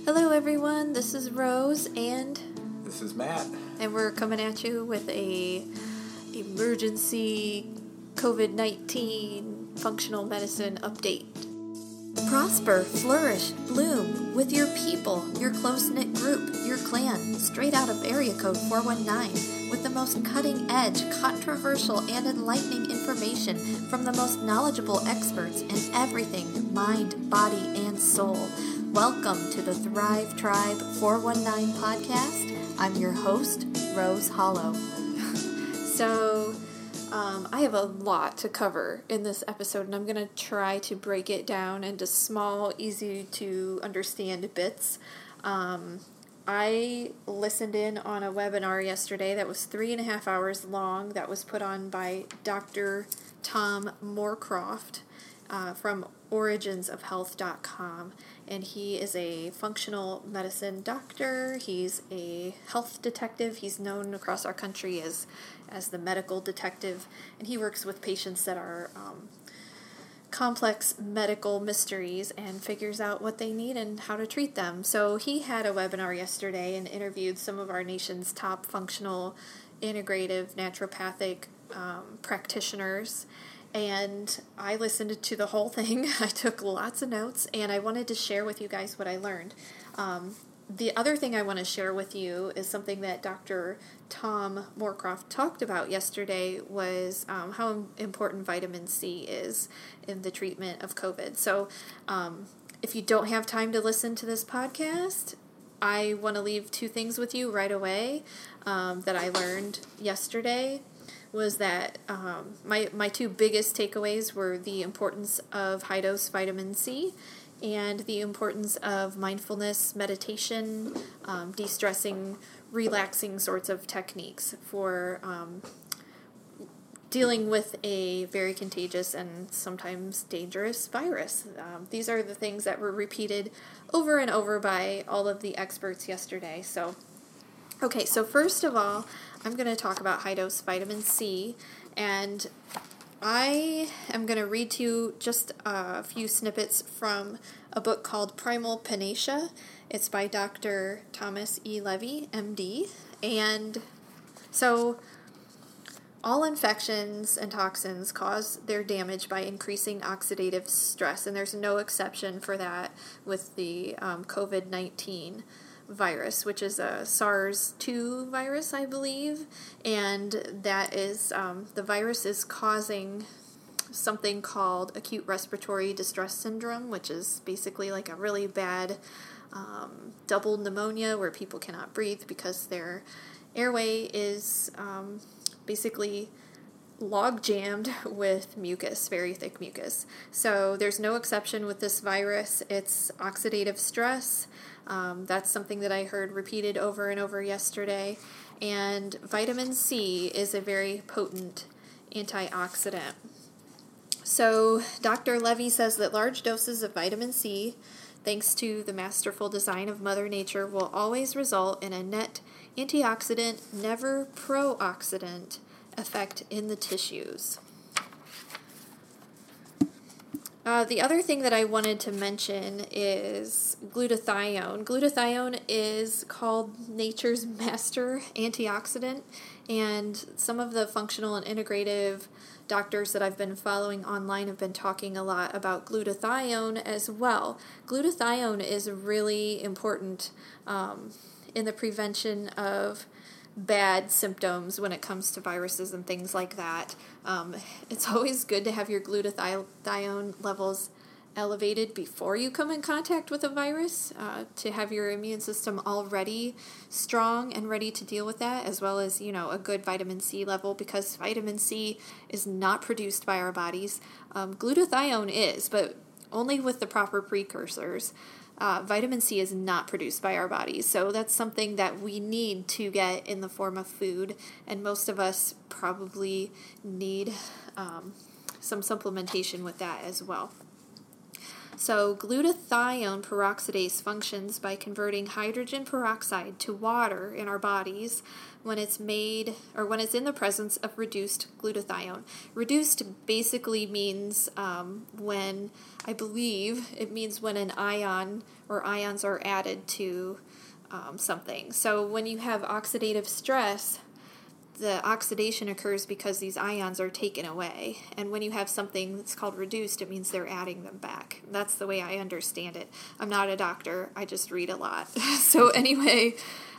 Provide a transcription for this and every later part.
Hello everyone, this is Rose and This is Matt. we're coming at you with a emergency COVID-19 functional medicine update. Prosper, flourish, bloom with your people, your close-knit group, your clan, straight out of area code 419, with the most cutting-edge, controversial, and enlightening information from the most knowledgeable experts in everything mind, body, and soul. Welcome to the Thrive Tribe 419 podcast. I'm your host, Rose Hollow. I have a lot to cover in this episode, and I'm going to try to break it down into small, easy to understand bits. I listened in on a webinar yesterday that was 3.5 hours long that was put on by Dr. Tom Moorcroft from originsofhealth.com, and he is a functional medicine doctor. He's a health detective. He's known across our country as the medical detective, and he works with patients that are complex medical mysteries and figures out what they need and how to treat them. So he had a webinar yesterday and interviewed some of our nation's top functional, integrative, naturopathic practitioners. And I listened to the whole thing. I took lots of notes, and I wanted to share with you guys what I learned. The other thing I want to share with you is something that Dr. Tom Moorcroft talked about yesterday was how important vitamin C is in the treatment of COVID. So if you don't have time to listen to this podcast, I want to leave two things with you right away that I learned yesterday. Was that my two biggest takeaways were the importance of high-dose vitamin C and the importance of mindfulness, meditation, de-stressing, relaxing sorts of techniques for dealing with a very contagious and sometimes dangerous virus. These are the things that were repeated over and over by all of the experts yesterday. So first of all, I'm going to talk about high-dose vitamin C, and I am going to read to you just a few snippets from a book called Primal Panacea. It's by Dr. Thomas E. Levy, MD, and so all infections and toxins cause their damage by increasing oxidative stress, and there's no exception for that with the COVID-19 virus, which is a SARS-2 virus, I believe, and that is, the virus is causing something called acute respiratory distress syndrome, which is basically like a really bad double pneumonia where people cannot breathe because their airway is basically log-jammed with mucus, very thick mucus. So there's no exception with this virus. It's oxidative stress. That's something that I heard repeated over and over yesterday. And vitamin C is a very potent antioxidant. So Dr. Levy says that large doses of vitamin C, thanks to the masterful design of Mother Nature, will always result in a net antioxidant, never pro-oxidant effect in the tissues. The other thing that I wanted to mention is glutathione. Glutathione is called nature's master antioxidant, and some of the functional and integrative doctors that I've been following online have been talking a lot about glutathione as well. Glutathione is really important in the prevention of bad symptoms when it comes to viruses and things like that. It's always good to have your glutathione levels elevated before you come in contact with a virus, to have your immune system already strong and ready to deal with that, as well as, a good vitamin C level, because vitamin C is not produced by our bodies. Glutathione is, but only with the proper precursors. Vitamin C is not produced by our bodies, so that's something that we need to get in the form of food, and most of us probably need some supplementation with that as well. So glutathione peroxidase functions by converting hydrogen peroxide to water in our bodies when it's made, or when it's in the presence of reduced glutathione. Reduced basically means when, I believe, it means when an ion or ions are added to something. So when you have oxidative stress, the oxidation occurs because these ions are taken away. And when you have something that's called reduced, it means they're adding them back. That's the way I understand it. I'm not a doctor. I just read a lot. So anyway,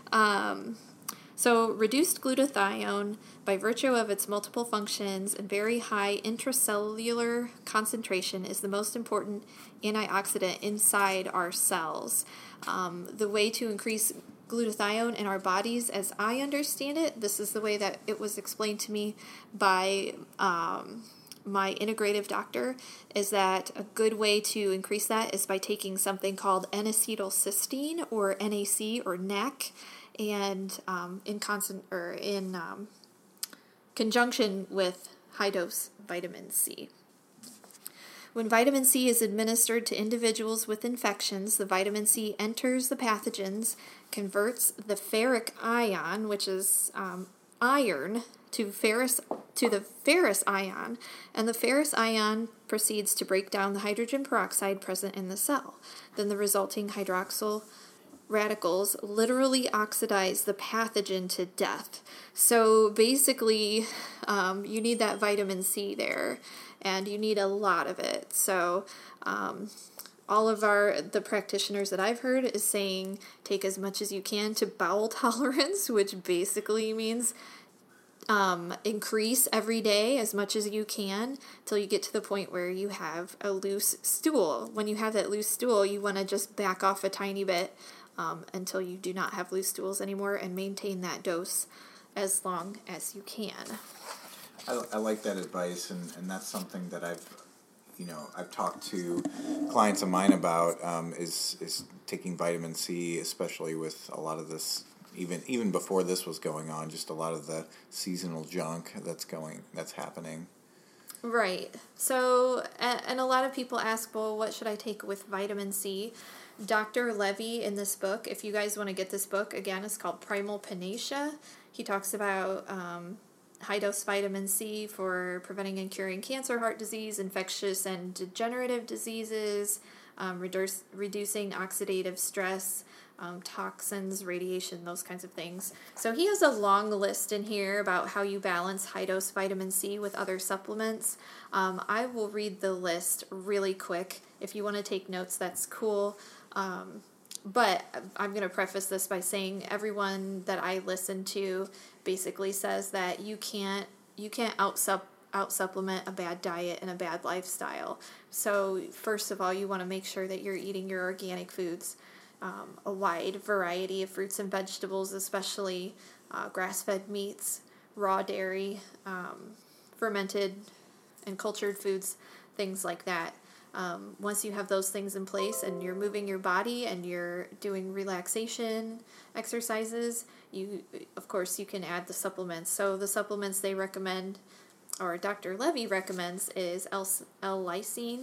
so reduced glutathione, by virtue of its multiple functions and very high intracellular concentration, is the most important antioxidant inside our cells. The way to increase glutathione in our bodies, as I understand it, this is the way that it was explained to me by my integrative doctor, is that a good way to increase that is by taking something called N-acetylcysteine, or NAC, or NAC, and in conjunction with high-dose vitamin C. When vitamin C is administered to individuals with infections, the vitamin C enters the pathogens, converts the ferric ion, which is iron, to the ferrous ion, and the ferrous ion proceeds to break down the hydrogen peroxide present in the cell. Then the resulting hydroxyl radicals literally oxidize the pathogen to death. So basically, you need that vitamin C there, and you need a lot of it. So all of the practitioners that I've heard is saying take as much as you can to bowel tolerance, which basically means increase every day as much as you can till you get to the point where you have a loose stool. When you have that loose stool, you want to just back off a tiny bit until you do not have loose stools anymore, and maintain that dose as long as you can. I like that advice, and that's something that I've talked to clients of mine about, is taking vitamin C, especially with a lot of this, even before this was going on, just a lot of the seasonal junk that's happening. Right. So, and a lot of people ask, well, what should I take with vitamin C? Dr. Levy, in this book, if you guys want to get this book, again, it's called Primal Panacea. He talks about high-dose vitamin C for preventing and curing cancer, heart disease, infectious and degenerative diseases, reducing oxidative stress, toxins, radiation, those kinds of things. So he has a long list in here about how you balance high-dose vitamin C with other supplements. I will read the list really quick. If you want to take notes, that's cool. But I'm going to preface this by saying everyone that I listen to basically says that you can't out-supplement a bad diet and a bad lifestyle. So first of all, you want to make sure that you're eating your organic foods, a wide variety of fruits and vegetables, especially grass-fed meats, raw dairy, fermented and cultured foods, things like that. Once you have those things in place and you're moving your body and you're doing relaxation exercises, you can add the supplements. So the supplements they recommend, or Dr. Levy recommends, is L-lysine,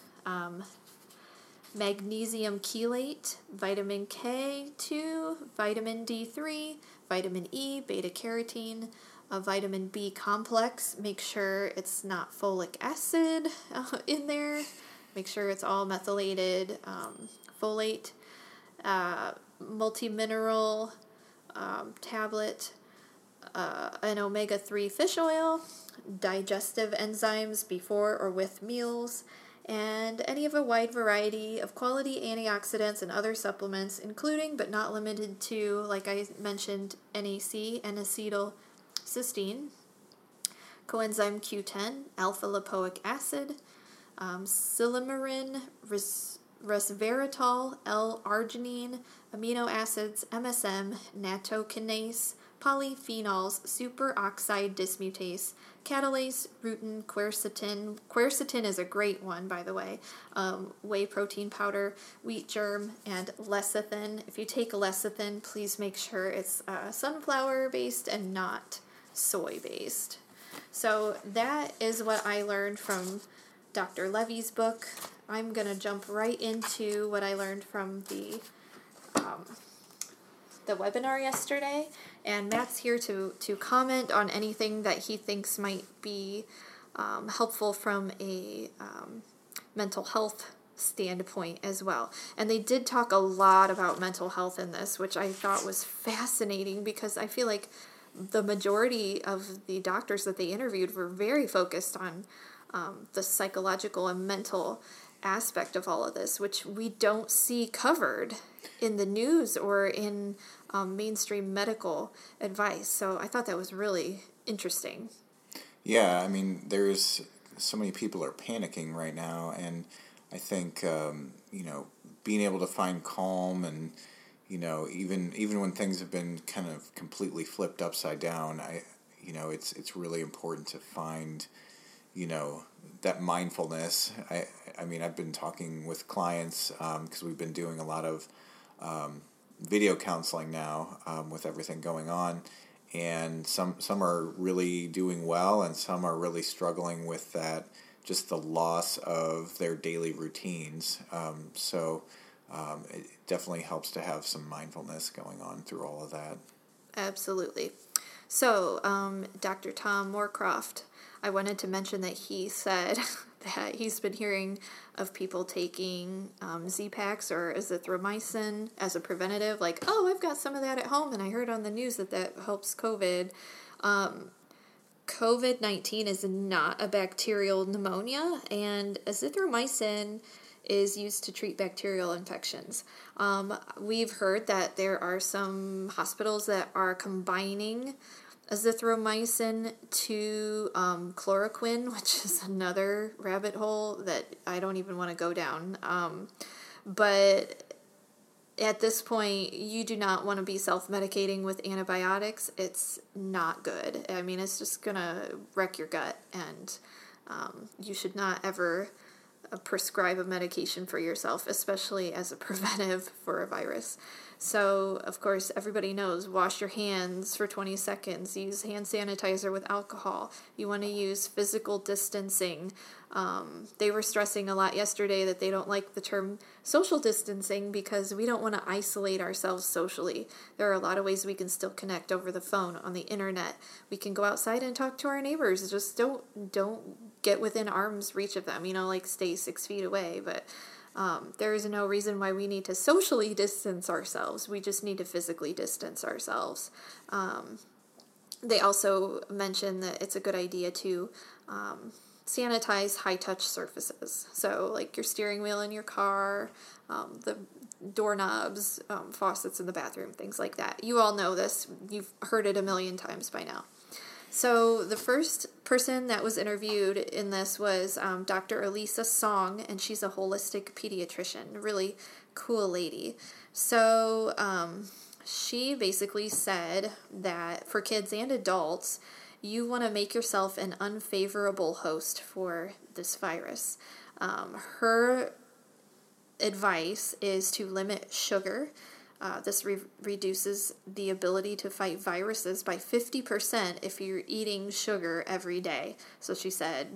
magnesium chelate, vitamin K2, vitamin D3, vitamin E, beta-carotene, a vitamin B complex. Make sure it's not folic acid in there. Make sure it's all methylated folate, multi-mineral tablet, an omega-3 fish oil, digestive enzymes before or with meals, and any of a wide variety of quality antioxidants and other supplements, including but not limited to, like I mentioned, NAC, N-acetylcysteine, coenzyme Q10, alpha-lipoic acid, silymarin, resveratrol, L-arginine, amino acids, MSM, nattokinase, polyphenols, superoxide dismutase, catalase, rutin, quercetin. Quercetin is a great one, by the way. Whey protein powder, wheat germ, and lecithin. If you take lecithin, please make sure it's sunflower-based and not soy-based. So that is what I learned from Dr. Levy's book. I'm going to jump right into what I learned from the webinar yesterday, and Matt's here to comment on anything that he thinks might be helpful from a mental health standpoint as well. And they did talk a lot about mental health in this, which I thought was fascinating because I feel like the majority of the doctors that they interviewed were very focused on the psychological and mental aspect of all of this, which we don't see covered in the news or in mainstream medical advice. So I thought that was really interesting. Yeah, I mean, there's so many people are panicking right now, and I think being able to find calm and even when things have been kind of completely flipped upside down, it's really important to find that mindfulness. I mean, I've been talking with clients because we've been doing a lot of video counseling now with everything going on, and some are really doing well, and some are really struggling with that, just the loss of their daily routines. It definitely helps to have some mindfulness going on through all of that. Absolutely. So, Dr. Tom Moorcroft, I wanted to mention that he said that he's been hearing of people taking Z-Paks or azithromycin as a preventative, like, oh, I've got some of that at home, and I heard on the news that helps COVID. COVID-19 is not a bacterial pneumonia, and azithromycin is used to treat bacterial infections. We've heard that there are some hospitals that are combining azithromycin to chloroquine, which is another rabbit hole that I don't even want to go down. But at this point, you do not want to be self-medicating with antibiotics. It's not good. I mean, it's just going to wreck your gut, and you should not ever prescribe a medication for yourself, especially as a preventive for a virus. So, of course, everybody knows, wash your hands for 20 seconds, use hand sanitizer with alcohol. You want to use physical distancing. They were stressing a lot yesterday that they don't like the term social distancing because we don't want to isolate ourselves socially. There are a lot of ways we can still connect over the phone, on the internet. We can go outside and talk to our neighbors. Just don't get within arm's reach of them, like stay 6 feet away. But there is no reason why we need to socially distance ourselves. We just need to physically distance ourselves. They also mentioned that it's a good idea to sanitize high-touch surfaces. So like your steering wheel in your car, the doorknobs, faucets in the bathroom, things like that. You all know this. You've heard it a million times by now. So the first person that was interviewed in this was Dr. Elisa Song, and she's a holistic pediatrician, really cool lady. So she basically said that for kids and adults, you want to make yourself an unfavorable host for this virus. Her advice is to limit sugar. This reduces the ability to fight viruses by 50% if you're eating sugar every day. So she said,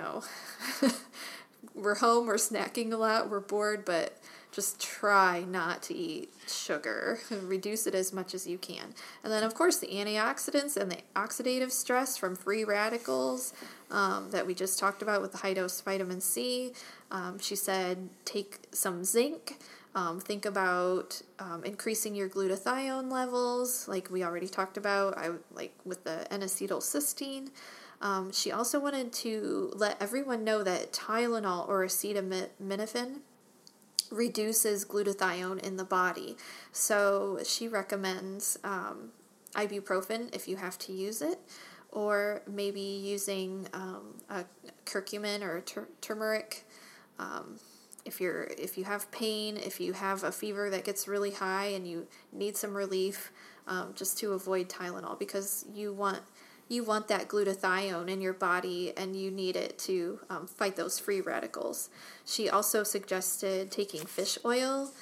we're home, we're snacking a lot, we're bored, but just try not to eat sugar. Reduce it as much as you can. And then, of course, the antioxidants and the oxidative stress from free radicals that we just talked about with the high-dose vitamin C. She said take some zinc. Think about increasing your glutathione levels, like we already talked about, like with the N-acetylcysteine. She also wanted to let everyone know that Tylenol or acetaminophen reduces glutathione in the body. So she recommends ibuprofen if you have to use it, or maybe using a curcumin or turmeric. If you have pain, if you have a fever that gets really high and you need some relief, just to avoid Tylenol, because you want that glutathione in your body and you need it to fight those free radicals. She also suggested taking fish oil,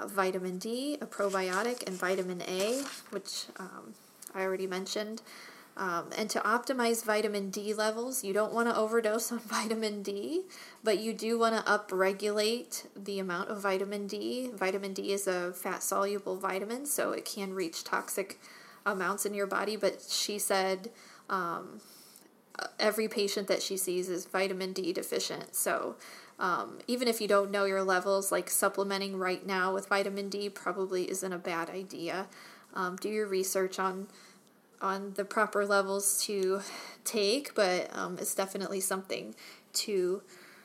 vitamin D, a probiotic, and vitamin A, which I already mentioned. And to optimize vitamin D levels, you don't want to overdose on vitamin D, but you do want to upregulate the amount of vitamin D. Vitamin D is a fat-soluble vitamin, so it can reach toxic amounts in your body, but she said every patient that she sees is vitamin D deficient. So even if you don't know your levels, like supplementing right now with vitamin D probably isn't a bad idea. Do your research on the proper levels to take, but it's definitely something to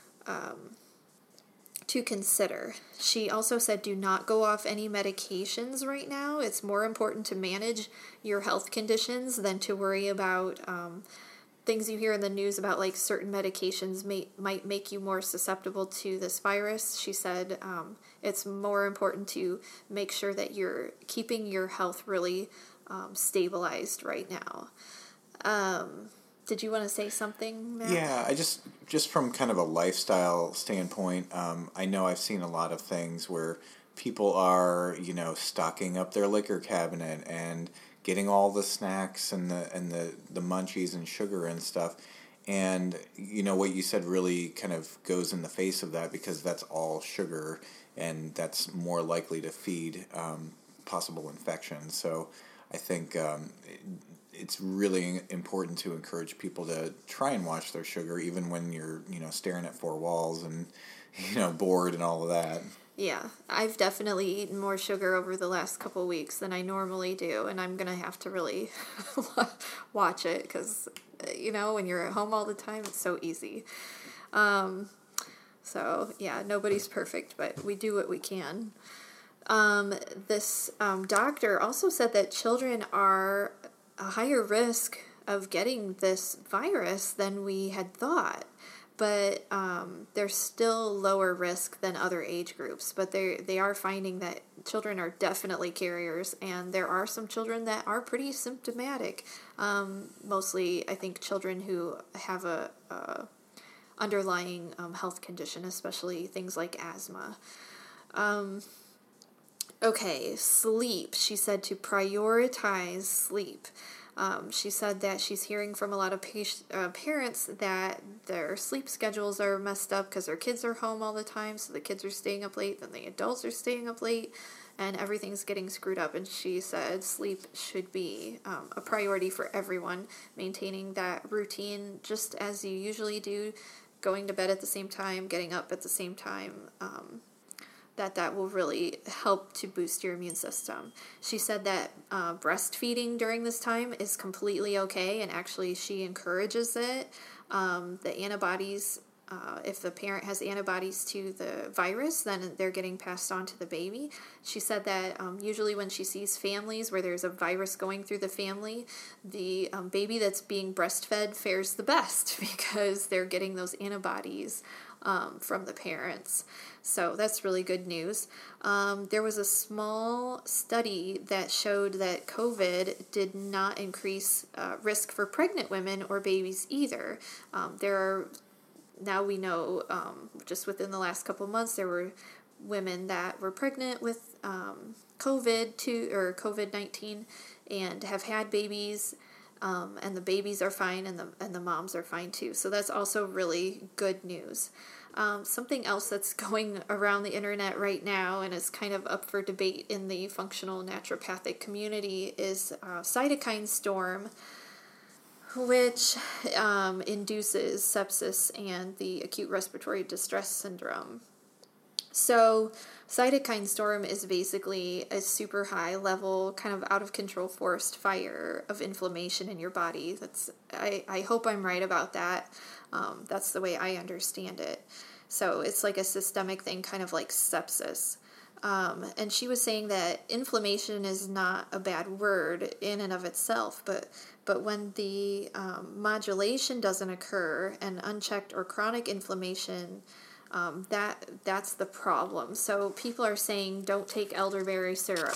consider. She also said do not go off any medications right now. It's more important to manage your health conditions than to worry about things you hear in the news about, like certain medications might make you more susceptible to this virus. She said it's more important to make sure that you're keeping your health really stabilized right now. Did you want to say something, Matt? Yeah, I just from kind of a lifestyle standpoint, I know I've seen a lot of things where people are, stocking up their liquor cabinet and getting all the snacks and the munchies and sugar and stuff. And, what you said really kind of goes in the face of that, because that's all sugar, and that's more likely to feed possible infections. So I think it's really important to encourage people to try and watch their sugar, even when you're, staring at four walls and, bored and all of that. Yeah, I've definitely eaten more sugar over the last couple weeks than I normally do, and I'm going to have to really watch it because, when you're at home all the time, it's so easy. So, yeah, nobody's perfect, but we do what we can. This doctor also said that children are a higher risk of getting this virus than we had thought. But they're still lower risk than other age groups. But they are finding that children are definitely carriers, and there are some children that are pretty symptomatic. Mostly, I think, children who have a underlying health condition, especially things like asthma. Okay, sleep. She said to prioritize sleep. She said that she's hearing from a lot of parents that their sleep schedules are messed up because their kids are home all the time, so the kids are staying up late, then the adults are staying up late, and everything's getting screwed up. And she said sleep should be a priority for everyone, maintaining that routine just as you usually do, going to bed at the same time, getting up at the same time, that will really help to boost your immune system. She said that breastfeeding during this time is completely okay, and actually she encourages it. The antibodies, if the parent has antibodies to the virus, then they're getting passed on to the baby. She said that usually when she sees families where there's a virus going through the family, the baby that's being breastfed fares the best because they're getting those antibodies from the parents. So that's really good news. There was a small study that showed that COVID did not increase risk for pregnant women or babies either. Now we know, just within the last couple of months, there were women that were pregnant with COVID-19 and have had babies, and the babies are fine, and the moms are fine too. So that's also really good news. Something else that's going around the internet right now and is kind of up for debate in the functional naturopathic community is cytokine storm, which induces sepsis and the acute respiratory distress syndrome. So cytokine storm is basically a super high level, kind of out of control forest fire of inflammation in your body. I hope I'm right about that. That's the way I understand it. So it's like a systemic thing, kind of like sepsis. And she was saying that inflammation is not a bad word in and of itself, but when the modulation doesn't occur and unchecked or chronic inflammation, that's the problem. So people are saying don't take elderberry syrup.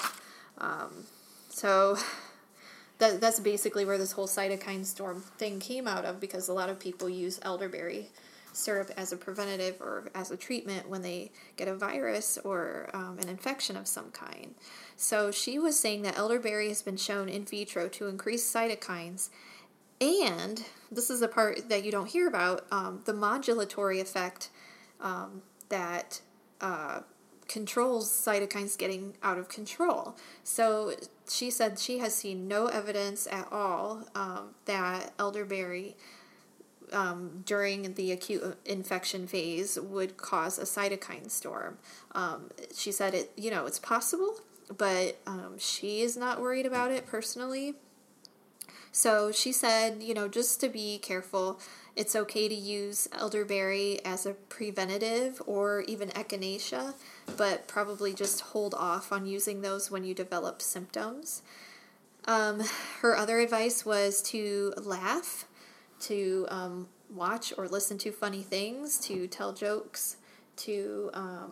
So that's basically where this whole cytokine storm thing came out of, because a lot of people use elderberry syrup as a preventative or as a treatment when they get a virus or an infection of some kind. So she was saying that elderberry has been shown in vitro to increase cytokines And this is the part that you don't hear about, the modulatory effect that controls cytokines getting out of control. So she said she has seen no evidence at all that elderberry during the acute infection phase would cause a cytokine storm. She said it's possible, but she is not worried about it personally. So she said, just to be careful, it's okay to use elderberry as a preventative or even echinacea, but probably just hold off on using those when you develop symptoms. Her other advice was to laugh, to watch or listen to funny things, to tell jokes, to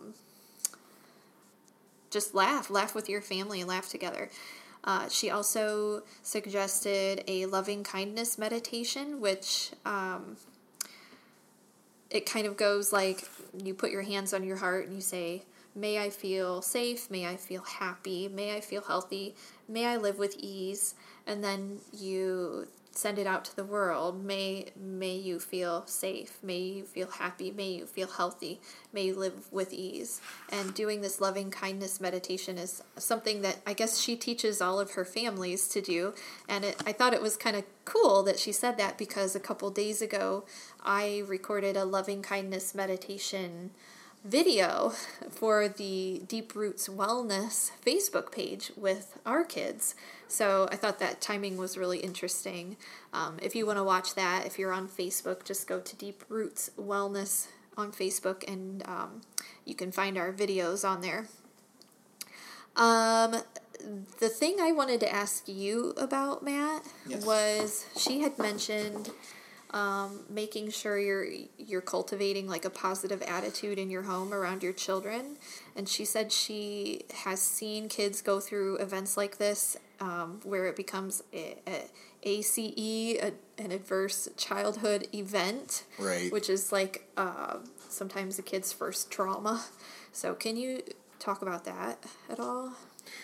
just laugh with your family and laugh together. She also suggested a loving kindness meditation, which it kind of goes like you put your hands on your heart and you say, may I feel safe, may I feel happy, may I feel healthy, may I live with ease, and then you send it out to the world. May you feel safe, may you feel happy, may you feel healthy, may you live with ease. And doing this loving kindness meditation is something that I guess she teaches all of her families to do. And I thought it was kind of cool that she said that, because a couple days ago I recorded a loving kindness meditation video for the Deep Roots Wellness Facebook page with our kids. So I thought that timing was really interesting. If you want to watch that, if you're on Facebook, just go to Deep Roots Wellness on Facebook, and you can find our videos on there. The thing I wanted to ask you about, Matt, was she had mentioned making sure you're cultivating like a positive attitude in your home around your children. And she said she has seen kids go through events like this where it becomes ACE, an adverse childhood event, right? Which is like sometimes a kid's first trauma. So can you talk about that at all?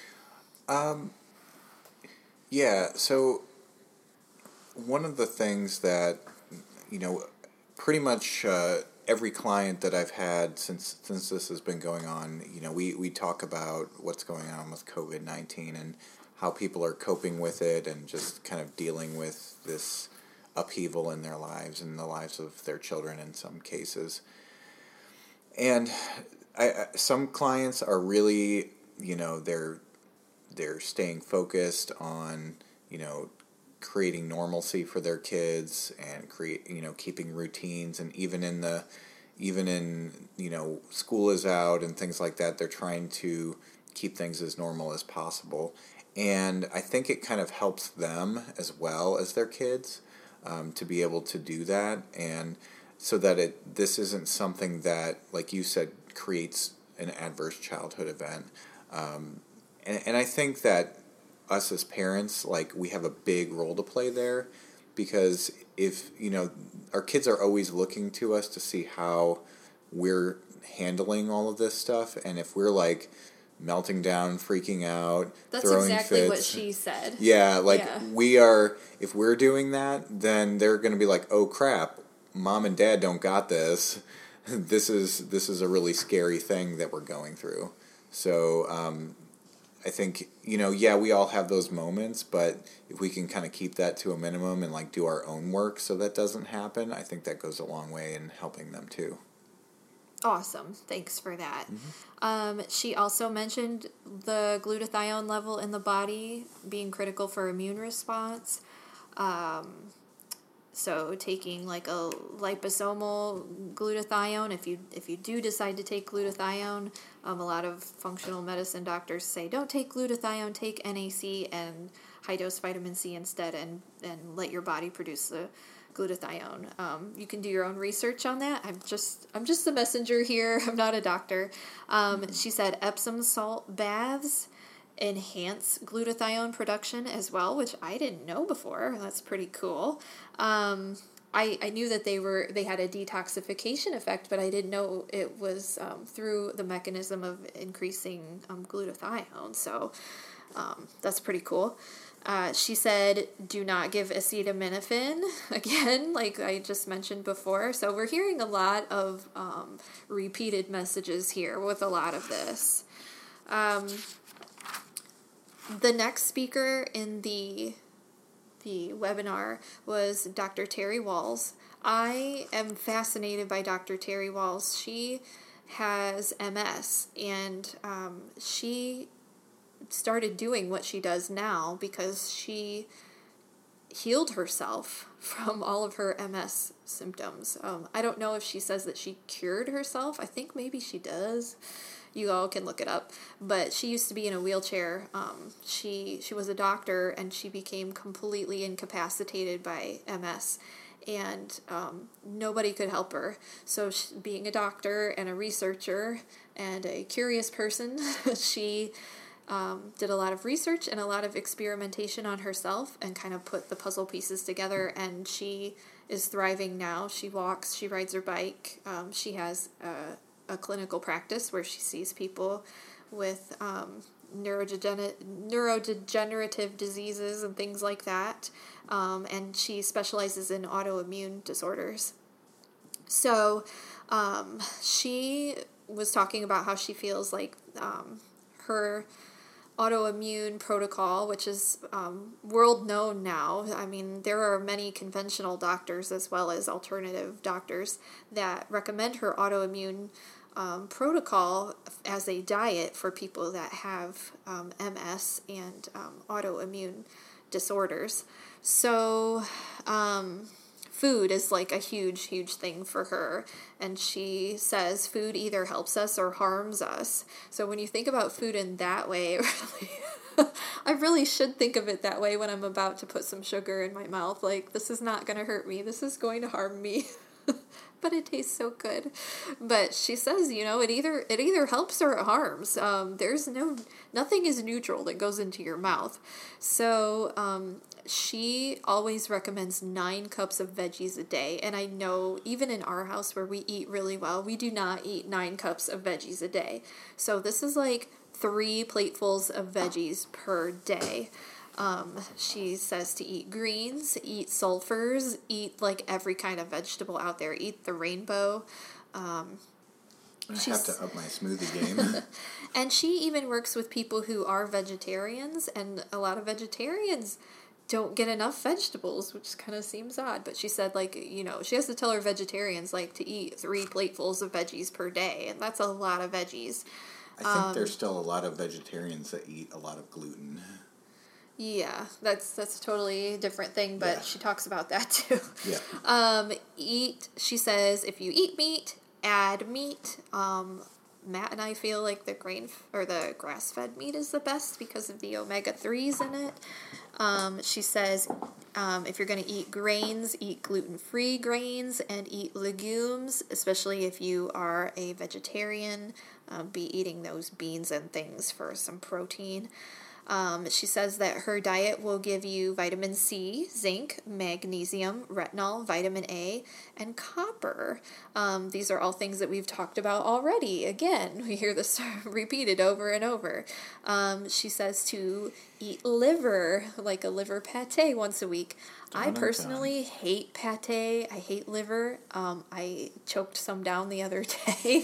Yeah, so one of the things that pretty much every client that I've had since this has been going on, we talk about what's going on with COVID-19 and how people are coping with it and just kind of dealing with this upheaval in their lives and the lives of their children in some cases. And some clients are really, they're staying focused on, creating normalcy for their kids and keeping routines, and even in school is out and things like that, they're trying to keep things as normal as possible. And I think it kind of helps them as well as their kids to be able to do that, and so that this isn't something that, like you said, creates an adverse childhood event. And I think that us as parents, like, we have a big role to play there, because if, our kids are always looking to us to see how we're handling all of this stuff, and if we're, like, melting down, freaking out, throwing exactly fits. What she said. Yeah, we are, if we're doing that, then they're going to be like, oh crap, mom and dad don't got this. This is a really scary thing that we're going through. So, I think, we all have those moments, but if we can kind of keep that to a minimum and, like, do our own work so that doesn't happen, I think that goes a long way in helping them too. Awesome. Thanks for that. Mm-hmm. She also mentioned the glutathione level in the body being critical for immune response. So taking like a liposomal glutathione, if you do decide to take glutathione, a lot of functional medicine doctors say don't take glutathione, take NAC and high-dose vitamin C instead, and let your body produce the glutathione. You can do your own research on that. I'm just a messenger here. I'm not a doctor. She said Epsom salt baths enhance glutathione production as well, which I didn't know before. That's pretty cool. I knew that they had a detoxification effect, but I didn't know it was through the mechanism of increasing glutathione. So that's pretty cool. She said, do not give acetaminophen, again, like I just mentioned before. So we're hearing a lot of repeated messages here with a lot of this. The next speaker in the webinar was Dr. Terry Walls. I am fascinated by Dr. Terry Walls. She has MS, and she started doing what she does now because she healed herself from all of her MS symptoms. I don't know if she says that she cured herself. I think maybe she does. You all can look it up. But she used to be in a wheelchair. She was a doctor, and she became completely incapacitated by MS. And nobody could help her. So being a doctor and a researcher and a curious person, she did a lot of research and a lot of experimentation on herself and kind of put the puzzle pieces together, and she is thriving now. She walks, she rides her bike, she has a clinical practice where she sees people with neurodegenerative diseases and things like that, and she specializes in autoimmune disorders. So she was talking about how she feels like her autoimmune protocol, which is world known now. I mean, there are many conventional doctors as well as alternative doctors that recommend her autoimmune protocol as a diet for people that have MS and autoimmune disorders. So food is like a huge thing for her, and she says food either helps us or harms us. So when you think about food in that way, I really should think of it that way when I'm about to put some sugar in my mouth. Like, this is not going to hurt me, this is going to harm me. But it tastes so good. But she says, you know, it either helps or it harms. There's nothing is neutral that goes into your mouth. So she always recommends 9 cups of veggies a day. And I know even in our house where we eat really well, we do not eat 9 cups of veggies a day. So this is like 3 platefuls of veggies per day. She says to eat greens, eat sulfurs, eat like every kind of vegetable out there, eat the rainbow. I have to up my smoothie game. And she even works with people who are vegetarians, and a lot of vegetarians don't get enough vegetables, which kind of seems odd. But she said, like, you know, she has to tell her vegetarians, like, to eat 3 platefuls of veggies per day, and that's a lot of veggies. I think there's still a lot of vegetarians that eat a lot of gluten. Yeah, that's a totally different thing, but yeah. She talks about that too. Yeah. She says, if you eat meat, add meat. Matt and I feel like the the grass-fed meat is the best because of the omega-3s in it. She says, if you're going to eat grains, eat gluten-free grains and eat legumes, especially if you are a vegetarian. Be eating those beans and things for some protein. She says that her diet will give you vitamin C, zinc, magnesium, retinol, vitamin A, and copper. These are all things that we've talked about already. Again, we hear this repeated over and over. She says to eat liver, like a liver pate once a week. I personally hate pate. I hate liver. I choked some down the other day.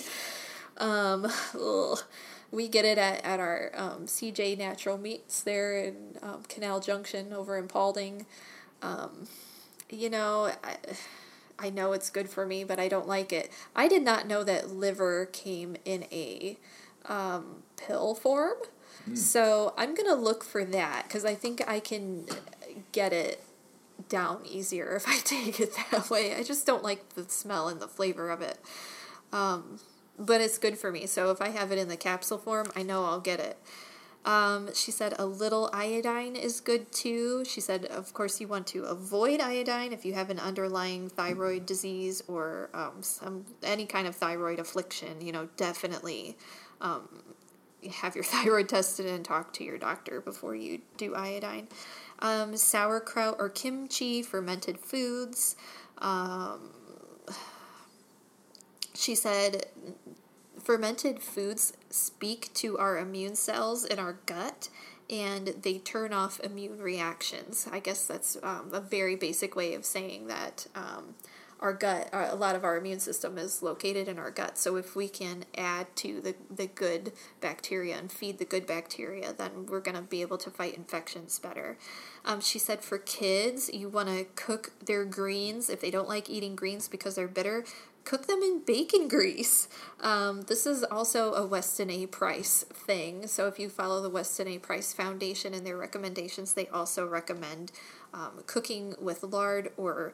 We get it at our CJ Natural Meats there in Canal Junction over in Paulding. You know, I know it's good for me, but I don't like it. I did not know that liver came in a pill form. So I'm going to look for that because I think I can get it down easier if I take it that way. I just don't like the smell and the flavor of it. But it's good for me. So if I have it in the capsule form, I know I'll get it. She said a little iodine is good too. She said, of course, you want to avoid iodine if you have an underlying thyroid disease or any kind of thyroid affliction. You know, definitely have your thyroid tested and talk to your doctor before you do iodine. Sauerkraut or kimchi, fermented foods. She said, fermented foods speak to our immune cells in our gut, and they turn off immune reactions. I guess that's a very basic way of saying that our gut, a lot of our immune system is located in our gut. So if we can add to the good bacteria and feed the good bacteria, then we're going to be able to fight infections better. She said for kids, you want to cook their greens. If they don't like eating greens because they're bitter, cook them in bacon grease. This is also a Weston A. Price thing. So if you follow the Weston A. Price Foundation and their recommendations, they also recommend cooking with lard or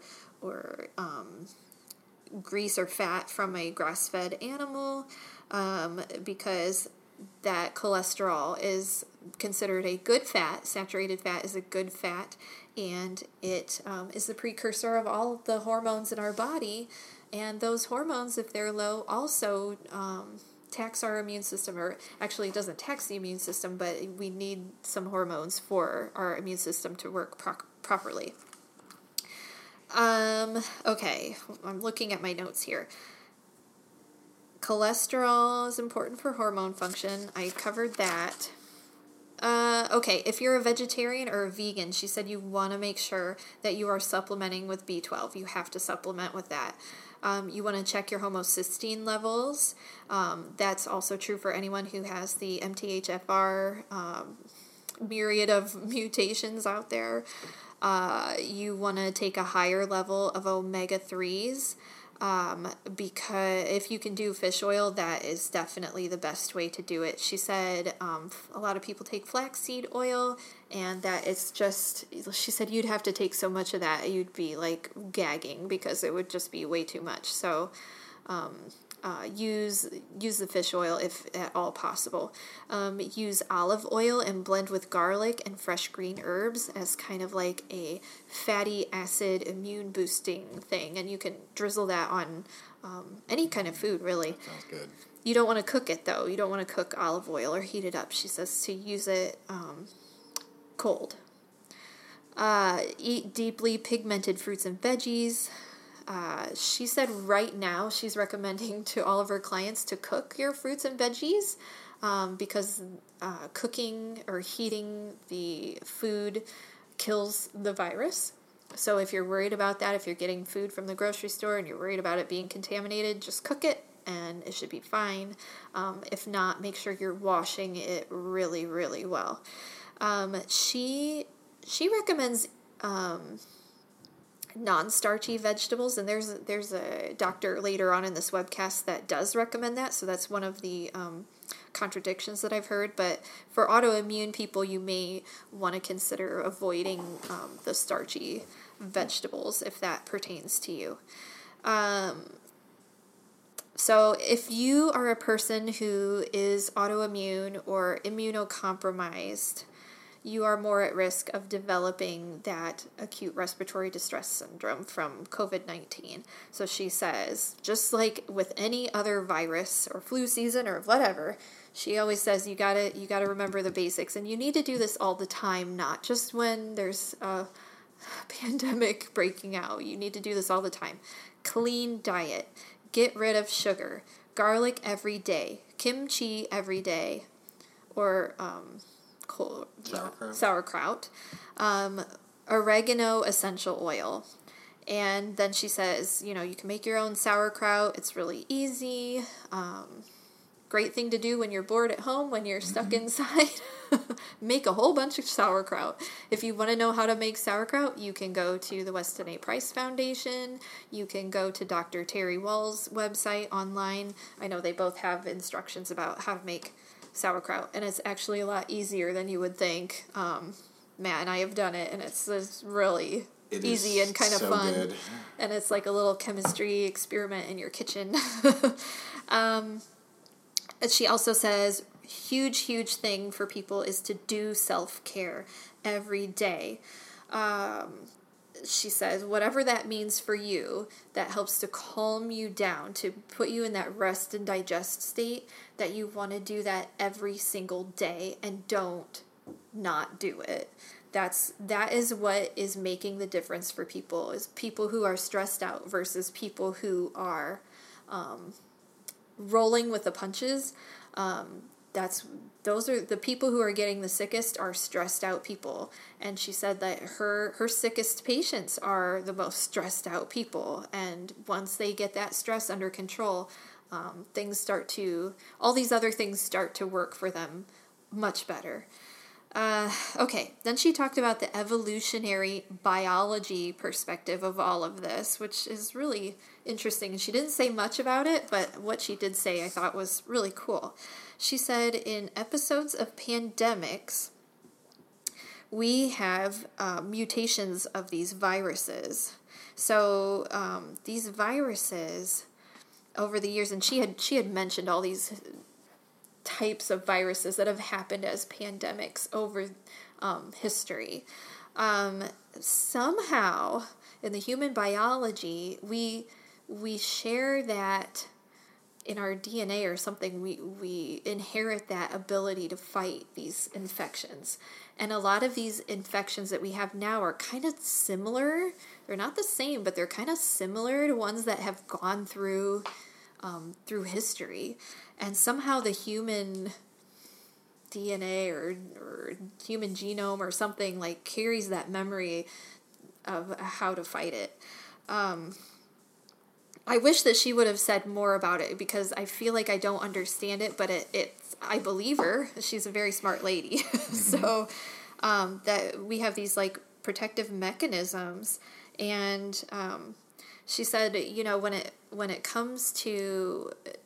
grease or fat from a grass-fed animal, because that cholesterol is considered a good fat. Saturated fat is a good fat, and it is the precursor of all of the hormones in our body. And those hormones, if they're low, also tax our immune system, or actually it doesn't tax the immune system, but we need some hormones for our immune system to work properly. Okay, I'm looking at my notes here. Cholesterol is important for hormone function. I covered that. Okay, if you're a vegetarian or a vegan, she said you want to make sure that you are supplementing with B12. You have to supplement with that. You want to check your homocysteine levels. That's also true for anyone who has the MTHFR myriad of mutations out there. You want to take a higher level of omega-3s. Because if you can do fish oil, that is definitely the best way to do it. She said a lot of people take flaxseed oil, and that it's just, she said you'd have to take so much of that, you'd be like gagging because it would just be way too much. So use the fish oil if at all possible. Use olive oil and blend with garlic and fresh green herbs as kind of like a fatty acid immune boosting thing, and you can drizzle that on any kind of food, really. That sounds good. You don't want to cook it though. You don't want to cook olive oil or heat it up. She says to use it cold. Eat deeply pigmented fruits and veggies. She said right now she's recommending to all of her clients to cook your fruits and veggies because cooking or heating the food kills the virus. So if you're worried about that, if you're getting food from the grocery store and you're worried about it being contaminated, just cook it and it should be fine. If not, make sure you're washing it really, really well. She recommends non-starchy vegetables, and there's a doctor later on in this webcast that does recommend that, so that's one of the contradictions that I've heard. But for autoimmune people, you may want to consider avoiding the starchy vegetables if that pertains to you. So if you are a person who is autoimmune or immunocompromised, you are more at risk of developing that acute respiratory distress syndrome from COVID-19. So she says, just like with any other virus or flu season or whatever, she always says you gotta remember the basics, and you need to do this all the time, not just when there's a pandemic breaking out. You need to do this all the time. Clean diet. Get rid of sugar. Garlic every day. Kimchi every day. Or sauerkraut, oregano essential oil. And then she says, you can make your own sauerkraut. It's really easy. Great thing to do when you're bored at home, when you're stuck inside. Make a whole bunch of sauerkraut. If you want to know how to make sauerkraut, you can go to the Weston A. Price Foundation. You can go to Dr. Terry Wall's website online. I know they both have instructions about how to make sauerkraut, and it's actually a lot easier than you would think. Matt and I have done it, and it's really easy and kind of so fun. Good. And it's like a little chemistry experiment in your kitchen. She also says, huge thing for people is to do self-care every day. She says, whatever that means for you, that helps to calm you down, to put you in that rest and digest state, that you want to do that every single day and don't not do it. that is what is making the difference for people, is people who are stressed out versus people who are rolling with the punches. Those are the people who are getting the sickest, are stressed out people. And she said that her sickest patients are the most stressed out people. And once they get that stress under control, all these other things start to work for them much better. Okay, then she talked about the evolutionary biology perspective of all of this, which is really interesting. She didn't say much about it, but what she did say I thought was really cool. She said in episodes of pandemics, we have mutations of these viruses. So these viruses over the years, and she had mentioned all these types of viruses that have happened as pandemics over history. Somehow in the human biology, we share that in our DNA or something. We inherit that ability to fight these infections. And a lot of these infections that we have now are kind of similar. They're not the same, but they're kind of similar to ones that have gone through history. And somehow the human DNA or human genome or something like carries that memory of how to fight it. I wish that she would have said more about it, because I feel like I don't understand it, but I believe her. She's a very smart lady. So that we have these like protective mechanisms, and she said, when it comes to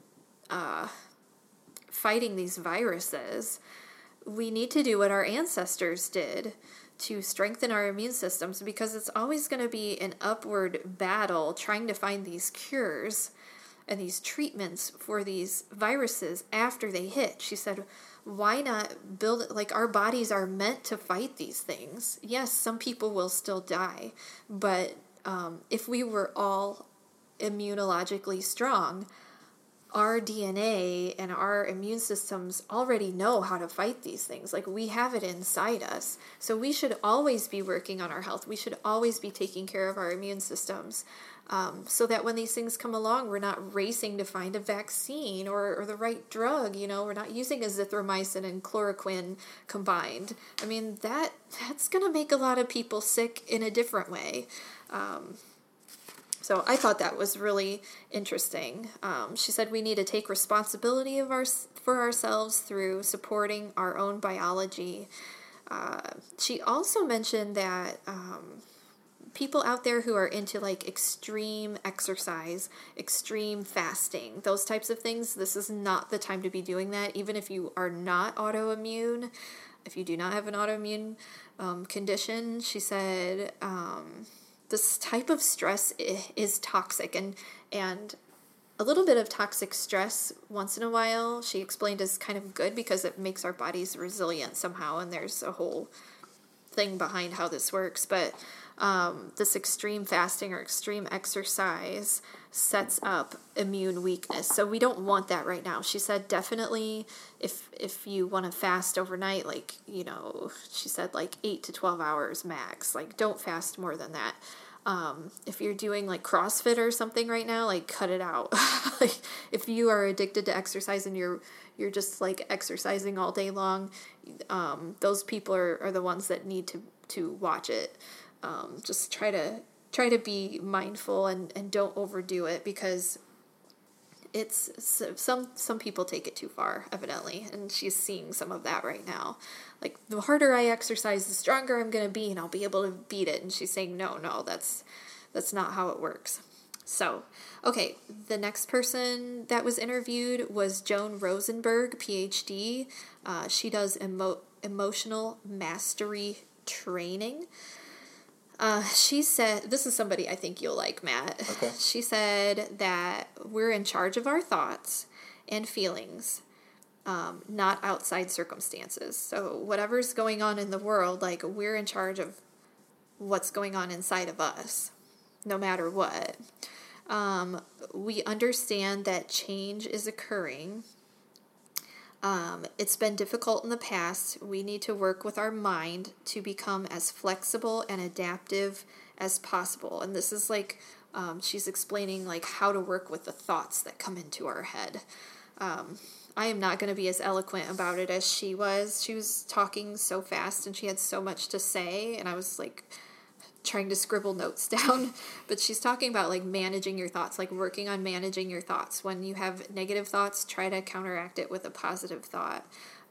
fighting these viruses, we need to do what our ancestors did to strengthen our immune systems, because it's always going to be an upward battle trying to find these cures and these treatments for these viruses after they hit. She said, why not build it? Like, our bodies are meant to fight these things. Yes, some people will still die, but if we were all immunologically strong, our DNA and our immune systems already know how to fight these things. Like, we have it inside us. So we should always be working on our health. We should always be taking care of our immune systems, so that when these things come along, we're not racing to find a vaccine or the right drug. We're not using azithromycin and chloroquine combined. I mean, that's going to make a lot of people sick in a different way. So I thought that was really interesting. She said we need to take responsibility for ourselves through supporting our own biology. She also mentioned that people out there who are into like extreme exercise, extreme fasting, those types of things, this is not the time to be doing that. Even if you are not autoimmune, if you do not have an autoimmune condition, she said, this type of stress is toxic, and a little bit of toxic stress once in a while, she explained, is kind of good because it makes our bodies resilient somehow, and there's a whole thing behind how this works. But this extreme fasting or extreme exercise sets up immune weakness. So we don't want that right now. She said definitely if you want to fast overnight, like, she said like 8 to 12 hours max. Like, don't fast more than that. If you're doing like CrossFit or something right now, like, cut it out. Like, if you are addicted to exercise and you're just like exercising all day long, those people are the ones that need to watch it. Just try to be mindful and don't overdo it, because it's some people take it too far, evidently, and she's seeing some of that right now. Like, the harder I exercise, the stronger I'm going to be, and I'll be able to beat it. And she's saying, no, that's not how it works. So, okay, the next person that was interviewed was Joan Rosenberg, PhD. She does emotional mastery training. She said, this is somebody I think you'll like, Matt. Okay. She said that we're in charge of our thoughts and feelings, not outside circumstances. So whatever's going on in the world, like, we're in charge of what's going on inside of us, no matter what. We understand that change is occurring. It's been difficult in the past. We need to work with our mind to become as flexible and adaptive as possible. And this is like, she's explaining like how to work with the thoughts that come into our head. I am not going to be as eloquent about it as she was. She was talking so fast and she had so much to say, and I was like trying to scribble notes down. But she's talking about like managing your thoughts, like working on managing your thoughts. When you have negative thoughts, try to counteract it with a positive thought.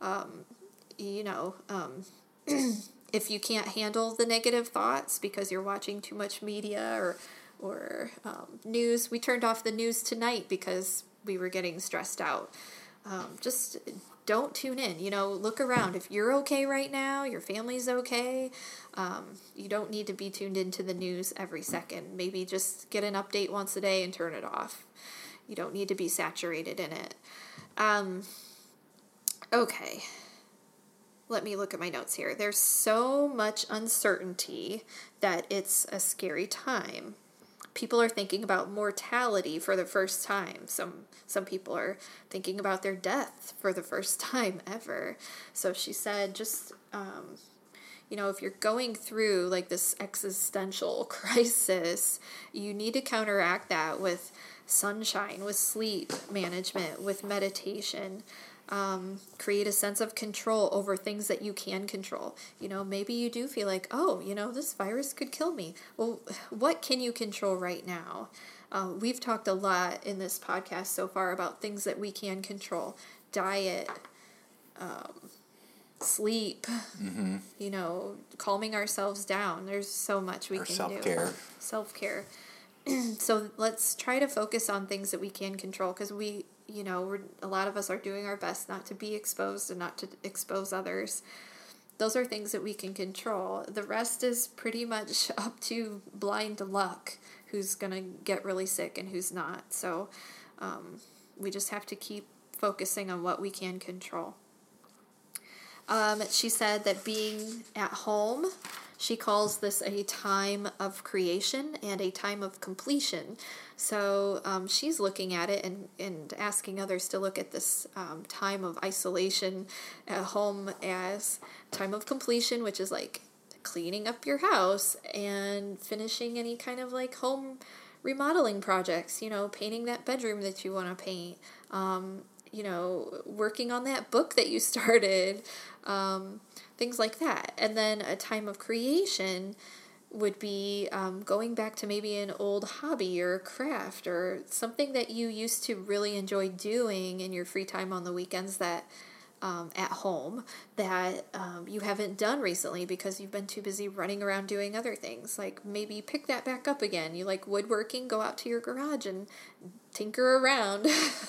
If you can't handle the negative thoughts because you're watching too much media or news, we turned off the news tonight because we were getting stressed out. Just don't tune in. Look around. If you're okay right now, your family's okay, you don't need to be tuned into the news every second. Maybe just get an update once a day and turn it off. You don't need to be saturated in it. Okay. Let me look at my notes here. There's so much uncertainty that it's a scary time. People are thinking about mortality for the first time. Some people are thinking about their death for the first time ever. So she said, just, if you're going through like this existential crisis, you need to counteract that with sunshine, with sleep management, with meditation. Create a sense of control over things that you can control. Maybe you do feel like, this virus could kill me. Well, what can you control right now? We've talked a lot in this podcast so far about things that we can control. Diet, sleep, calming ourselves down. There's so much we can do. Self-care. So let's try to focus on things that we can control, because a lot of us are doing our best not to be exposed and not to expose others. Those are things that we can control. The rest is pretty much up to blind luck, who's going to get really sick and who's not. So we just have to keep focusing on what we can control. She said that being at home, she calls this a time of creation and a time of completion. So she's looking at it and asking others to look at this time of isolation at home as time of completion, which is like cleaning up your house and finishing any kind of like home remodeling projects, painting that bedroom that you want to paint, working on that book that you started, things like that. And then a time of creation would be going back to maybe an old hobby or craft or something that you used to really enjoy doing in your free time on the weekends that at home that you haven't done recently because you've been too busy running around doing other things. Like maybe pick that back up again. You like woodworking, go out to your garage and tinker around,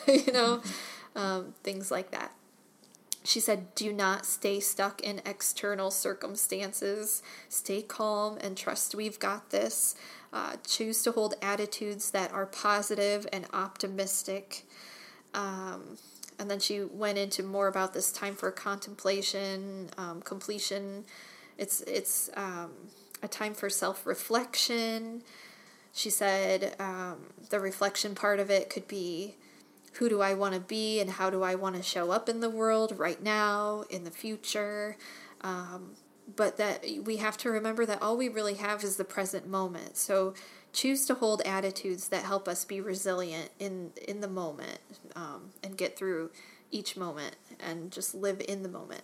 things like that. She said, do not stay stuck in external circumstances. Stay calm and trust we've got this. Choose to hold attitudes that are positive and optimistic. And then she went into more about this time for contemplation, completion. It's a time for self-reflection. She said the reflection part of it could be, who do I want to be and how do I want to show up in the world right now, in the future? But that we have to remember that all we really have is the present moment. So choose to hold attitudes that help us be resilient in the moment and get through each moment and just live in the moment.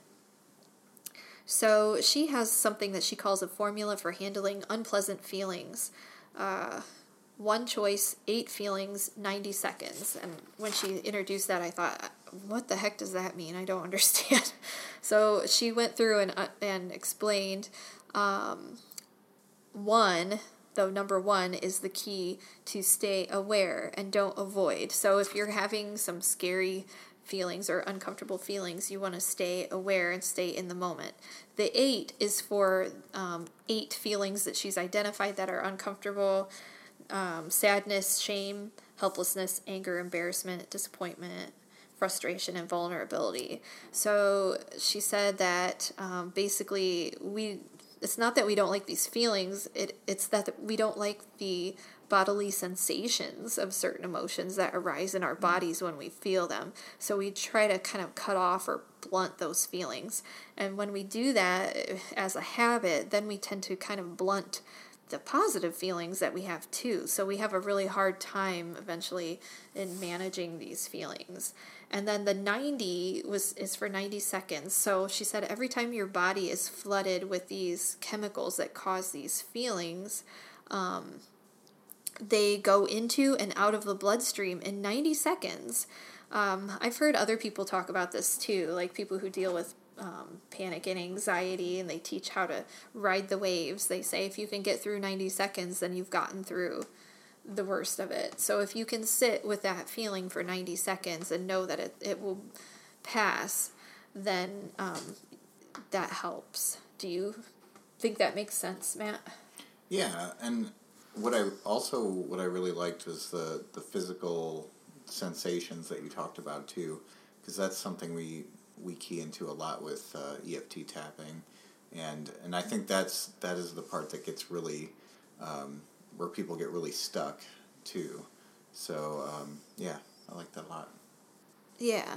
So she has something that she calls a formula for handling unpleasant feelings. One choice, 8 feelings, 90 seconds. And when she introduced that, I thought, what the heck does that mean? I don't understand. So she went through and explained number one is the key to stay aware and don't avoid. So if you're having some scary feelings or uncomfortable feelings, you want to stay aware and stay in the moment. The 8 is for 8 feelings that she's identified that are uncomfortable. Sadness, shame, helplessness, anger, embarrassment, disappointment, frustration, and vulnerability. So she said that basically we it's not that we don't like these feelings, it's that we don't like the bodily sensations of certain emotions that arise in our bodies when we feel them. So we try to kind of cut off or blunt those feelings. And when we do that as a habit, then we tend to kind of blunt the positive feelings that we have too. So we have a really hard time eventually in managing these feelings. And then the 90 is for 90 seconds. So she said every time your body is flooded with these chemicals that cause these feelings, they go into and out of the bloodstream in 90 seconds. I've heard other people talk about this too, like people who deal with panic and anxiety, and they teach how to ride the waves. They say if you can get through 90 seconds, then you've gotten through the worst of it. So if you can sit with that feeling for 90 seconds and know that it will pass, then that helps. Do you think that makes sense, Matt? Yeah, and what I really liked was the physical sensations that you talked about too, because that's something we key into a lot with EFT tapping, and I think that is the part that gets really where people get really stuck too. So yeah, I like that a lot. Yeah.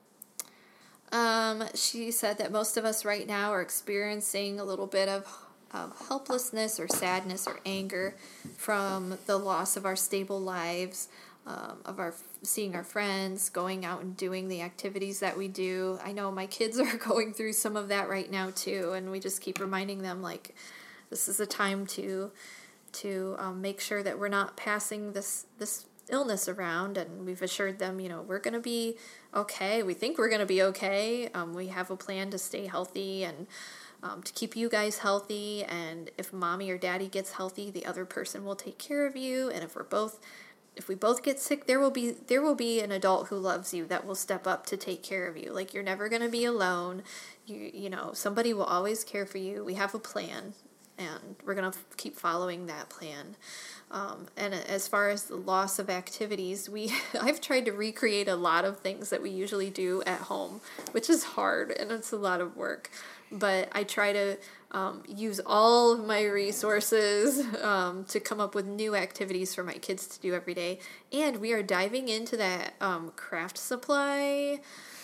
She said that most of us right now are experiencing a little bit of helplessness or sadness or anger from the loss of our stable lives, of our seeing our friends, going out and doing the activities that we do. I know my kids are going through some of that right now too, and we just keep reminding them, like, this is a time to make sure that we're not passing this illness around, and we've assured them, we're going to be okay. We think we're going to be okay. We have a plan to stay healthy and to keep you guys healthy, and if mommy or daddy gets healthy, the other person will take care of you, and if we both get sick, there will be an adult who loves you that will step up to take care of you. Like, you're never going to be alone. Somebody will always care for you. We have a plan, and we're going to keep following that plan. And as far as the loss of activities, I've tried to recreate a lot of things that we usually do at home, which is hard, and it's a lot of work. But I try to use all of my resources to come up with new activities for my kids to do every day. And we are diving into that craft supply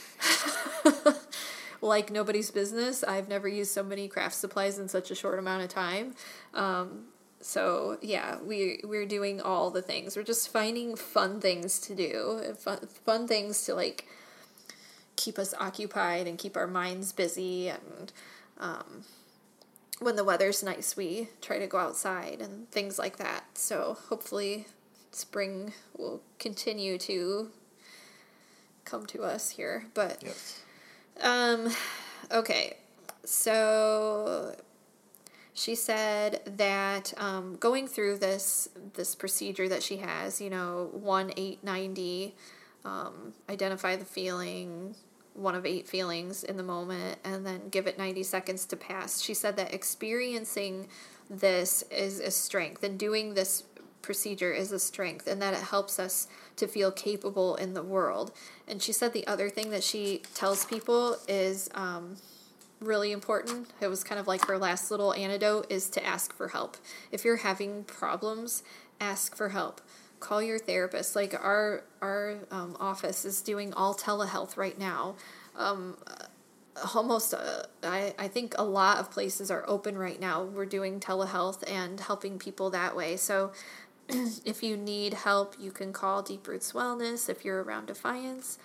like nobody's business. I've never used so many craft supplies in such a short amount of time. So yeah, we're doing all the things. We're just finding fun things to do, fun things to like keep us occupied and keep our minds busy. And when the weather's nice, we try to go outside and things like that. So hopefully spring will continue to come to us here. But yes. Okay, so she said that going through this procedure that she has, 1, 8, 90, identify the feeling, one of 8 feelings in the moment, and then give it 90 seconds to pass. She said that experiencing this is a strength, and doing this procedure is a strength, and that it helps us to feel capable in the world. And she said the other thing that she tells people is really important, it was kind of like her last little antidote, is to ask for help. If you're having problems, ask for help. Call your therapist. Like our office is doing all telehealth right now. Almost, I think a lot of places are open right now. We're doing telehealth and helping people that way. So if you need help, you can call Deep Roots Wellness if you're around Defiance,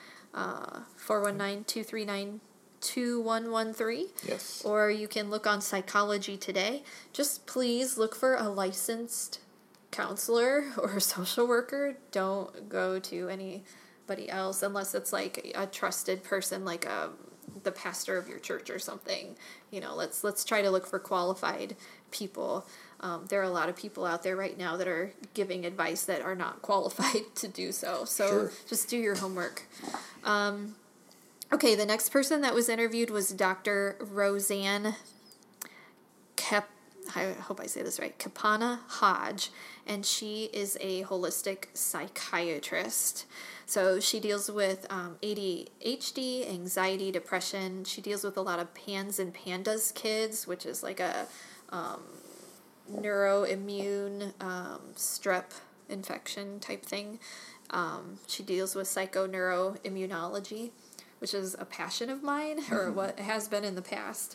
419-239-2113. Yes. Or you can look on Psychology Today. Just please look for a licensed counselor or a social worker. Don't go to anybody else unless it's like a trusted person, like the pastor of your church or something. Let's try to look for qualified people. There are a lot of people out there right now that are giving advice that are not qualified to do so. So sure. Just do your homework. Okay, the next person that was interviewed was Dr. Roseanne I hope I say this right, Kapana Hodge, and she is a holistic psychiatrist. So she deals with ADHD, anxiety, depression. She deals with a lot of PANS and PANDAS kids, which is like a neuroimmune strep infection type thing. She deals with psychoneuroimmunology, which is a passion of mine, or what has been in the past.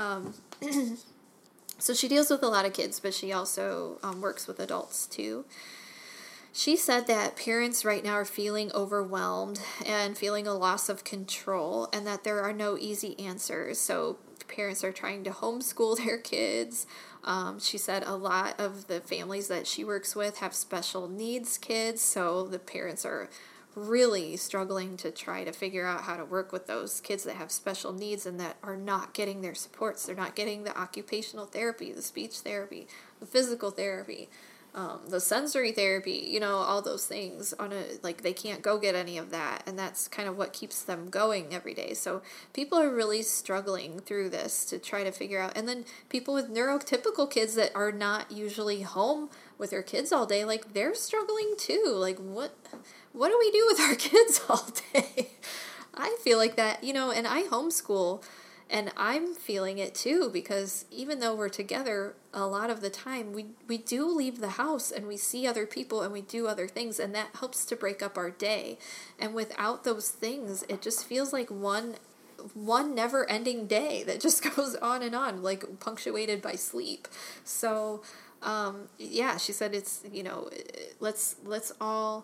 So she deals with a lot of kids, but she also works with adults too. She said that parents right now are feeling overwhelmed and feeling a loss of control, and that there are no easy answers. So parents are trying to homeschool their kids. She said a lot of the families that she works with have special needs kids, so the parents are really struggling to try to figure out how to work with those kids that have special needs and that are not getting their supports. They're not getting the occupational therapy, the speech therapy, the physical therapy, the sensory therapy, all those things they can't go get any of that. And that's kind of what keeps them going every day. So people are really struggling through this to try to figure out. And then people with neurotypical kids that are not usually home with their kids all day, they're struggling too. What do we do with our kids all day? I feel like that, and I homeschool. And I'm feeling it too, because even though we're together a lot of the time, we do leave the house and we see other people and we do other things, and that helps to break up our day. And without those things, it just feels like one never-ending day that just goes on, punctuated by sleep. So, she said it's, let's all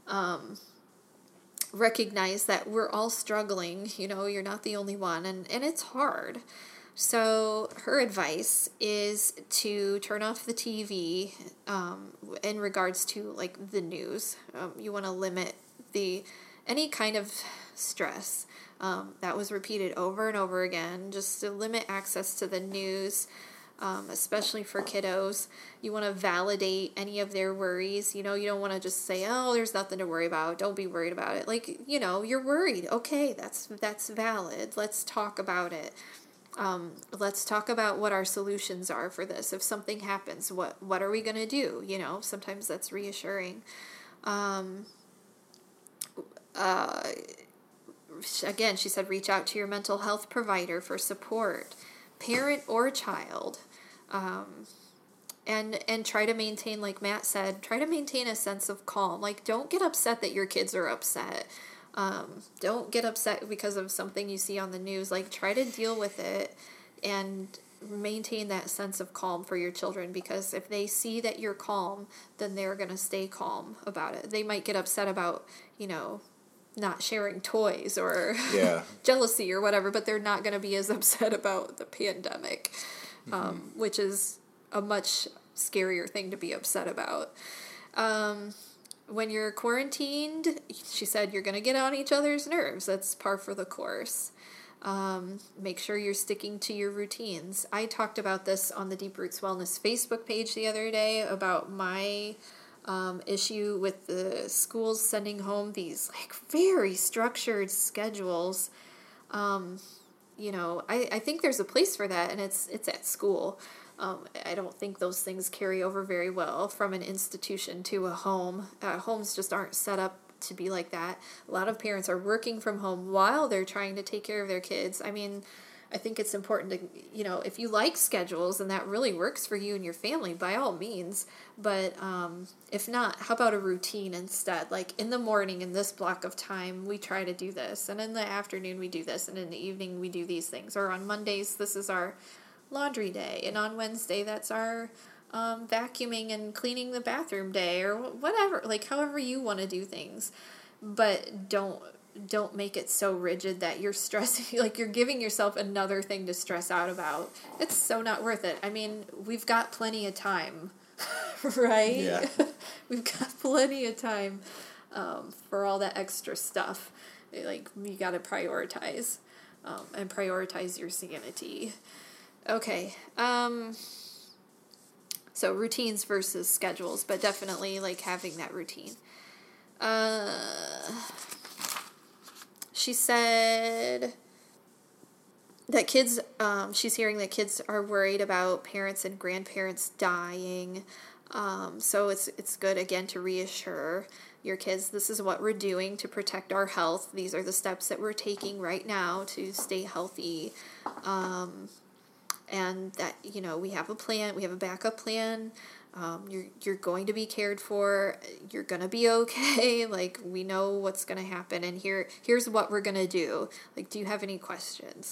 recognize that we're all struggling. You're not the only one, and it's hard. So her advice is to turn off the TV in regards to the news. You want to limit any kind of stress. That was repeated over and over again, just to limit access to the news. Especially for kiddos. You want to validate any of their worries. You don't want to just say, oh, there's nothing to worry about. Don't be worried about it. You're worried. Okay, that's valid. Let's talk about it. Let's talk about what our solutions are for this. If something happens, what are we going to do? Sometimes that's reassuring. Again, she said, reach out to your mental health provider for support, parent or child. And try to maintain, like Matt said, try to maintain a sense of calm. Don't get upset that your kids are upset. Don't get upset because of something you see on the news. Try to deal with it and maintain that sense of calm for your children, because if they see that you're calm, then they're going to stay calm about it. They might get upset about, not sharing toys or jealousy or whatever, but they're not going to be as upset about the pandemic, which is a much scarier thing to be upset about. When you're quarantined, she said, you're going to get on each other's nerves. That's par for the course. Make sure you're sticking to your routines. I talked about this on the Deep Roots Wellness Facebook page the other day about my issue with the schools sending home these very structured schedules. I think there's a place for that, and it's at school. I don't think those things carry over very well from an institution to a home. Homes just aren't set up to be like that. A lot of parents are working from home while they're trying to take care of their kids. I mean, I think it's important to, if you like schedules and that really works for you and your family, by all means. But if not, how about a routine instead? In the morning, in this block of time, we try to do this. And in the afternoon, we do this. And in the evening, we do these things. Or on Mondays, this is our laundry day. And on Wednesday, that's our vacuuming and cleaning the bathroom day, or whatever. However you want to do things. But don't make it so rigid that you're stressing, you're giving yourself another thing to stress out about. It's so not worth it. I mean, we've got plenty of time, right? Yeah. We've got plenty of time for all that extra stuff. You got to prioritize and prioritize your sanity. Okay. So routines versus schedules, but definitely having that routine. She said that kids, she's hearing that kids are worried about parents and grandparents dying. So it's good, again, to reassure your kids, this is what we're doing to protect our health. These are the steps that we're taking right now to stay healthy. and that, we have a plan, we have a backup plan. You're going to be cared for. You're going to be okay. Like, we know what's going to happen, and here's what we're going to do. Like, do you have any questions?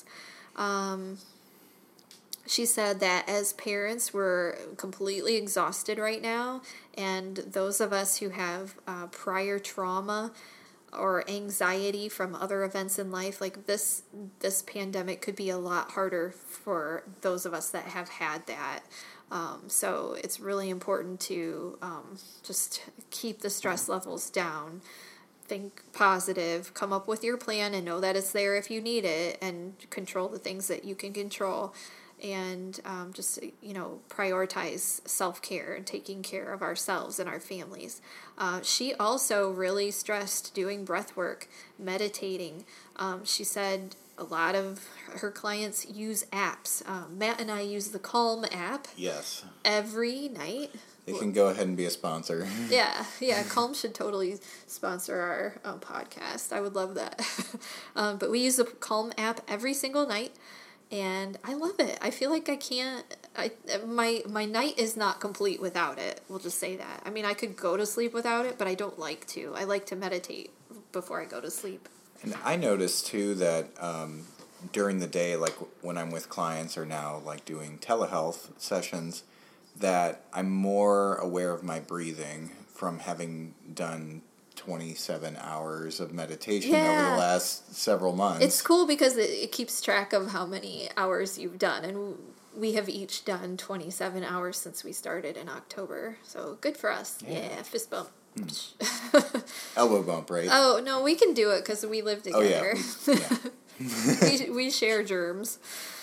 She said that as parents, we're completely exhausted right now, and those of us who have prior trauma or anxiety from other events in life, like this pandemic could be a lot harder for those of us that have had that. So it's really important to just keep the stress levels down. Think positive, come up with your plan and know that it's there if you need it, and control the things that you can control. And just, prioritize self-care and taking care of ourselves and our families. She also really stressed doing breath work, meditating. She said a lot of her clients use apps. Matt and I use the Calm app. Yes. Every night. They can go ahead and be a sponsor. Yeah. Calm should totally sponsor our podcast. I would love that. But we use the Calm app every single night. And I love it. I feel like my night is not complete without it. We'll just say that. I mean, I could go to sleep without it, but I don't like to. I like to meditate before I go to sleep. And I noticed, too, that during the day, like when I'm with clients or now like doing telehealth sessions, that I'm more aware of my breathing from having done 27 hours of meditation over the last several months. It's cool because it keeps track of how many hours you've done, and we have each done 27 hours since we started in October. So good for us. Yeah, fist bump. Elbow bump, right? Oh, no, we can do it because we live together. Oh, yeah. we share germs.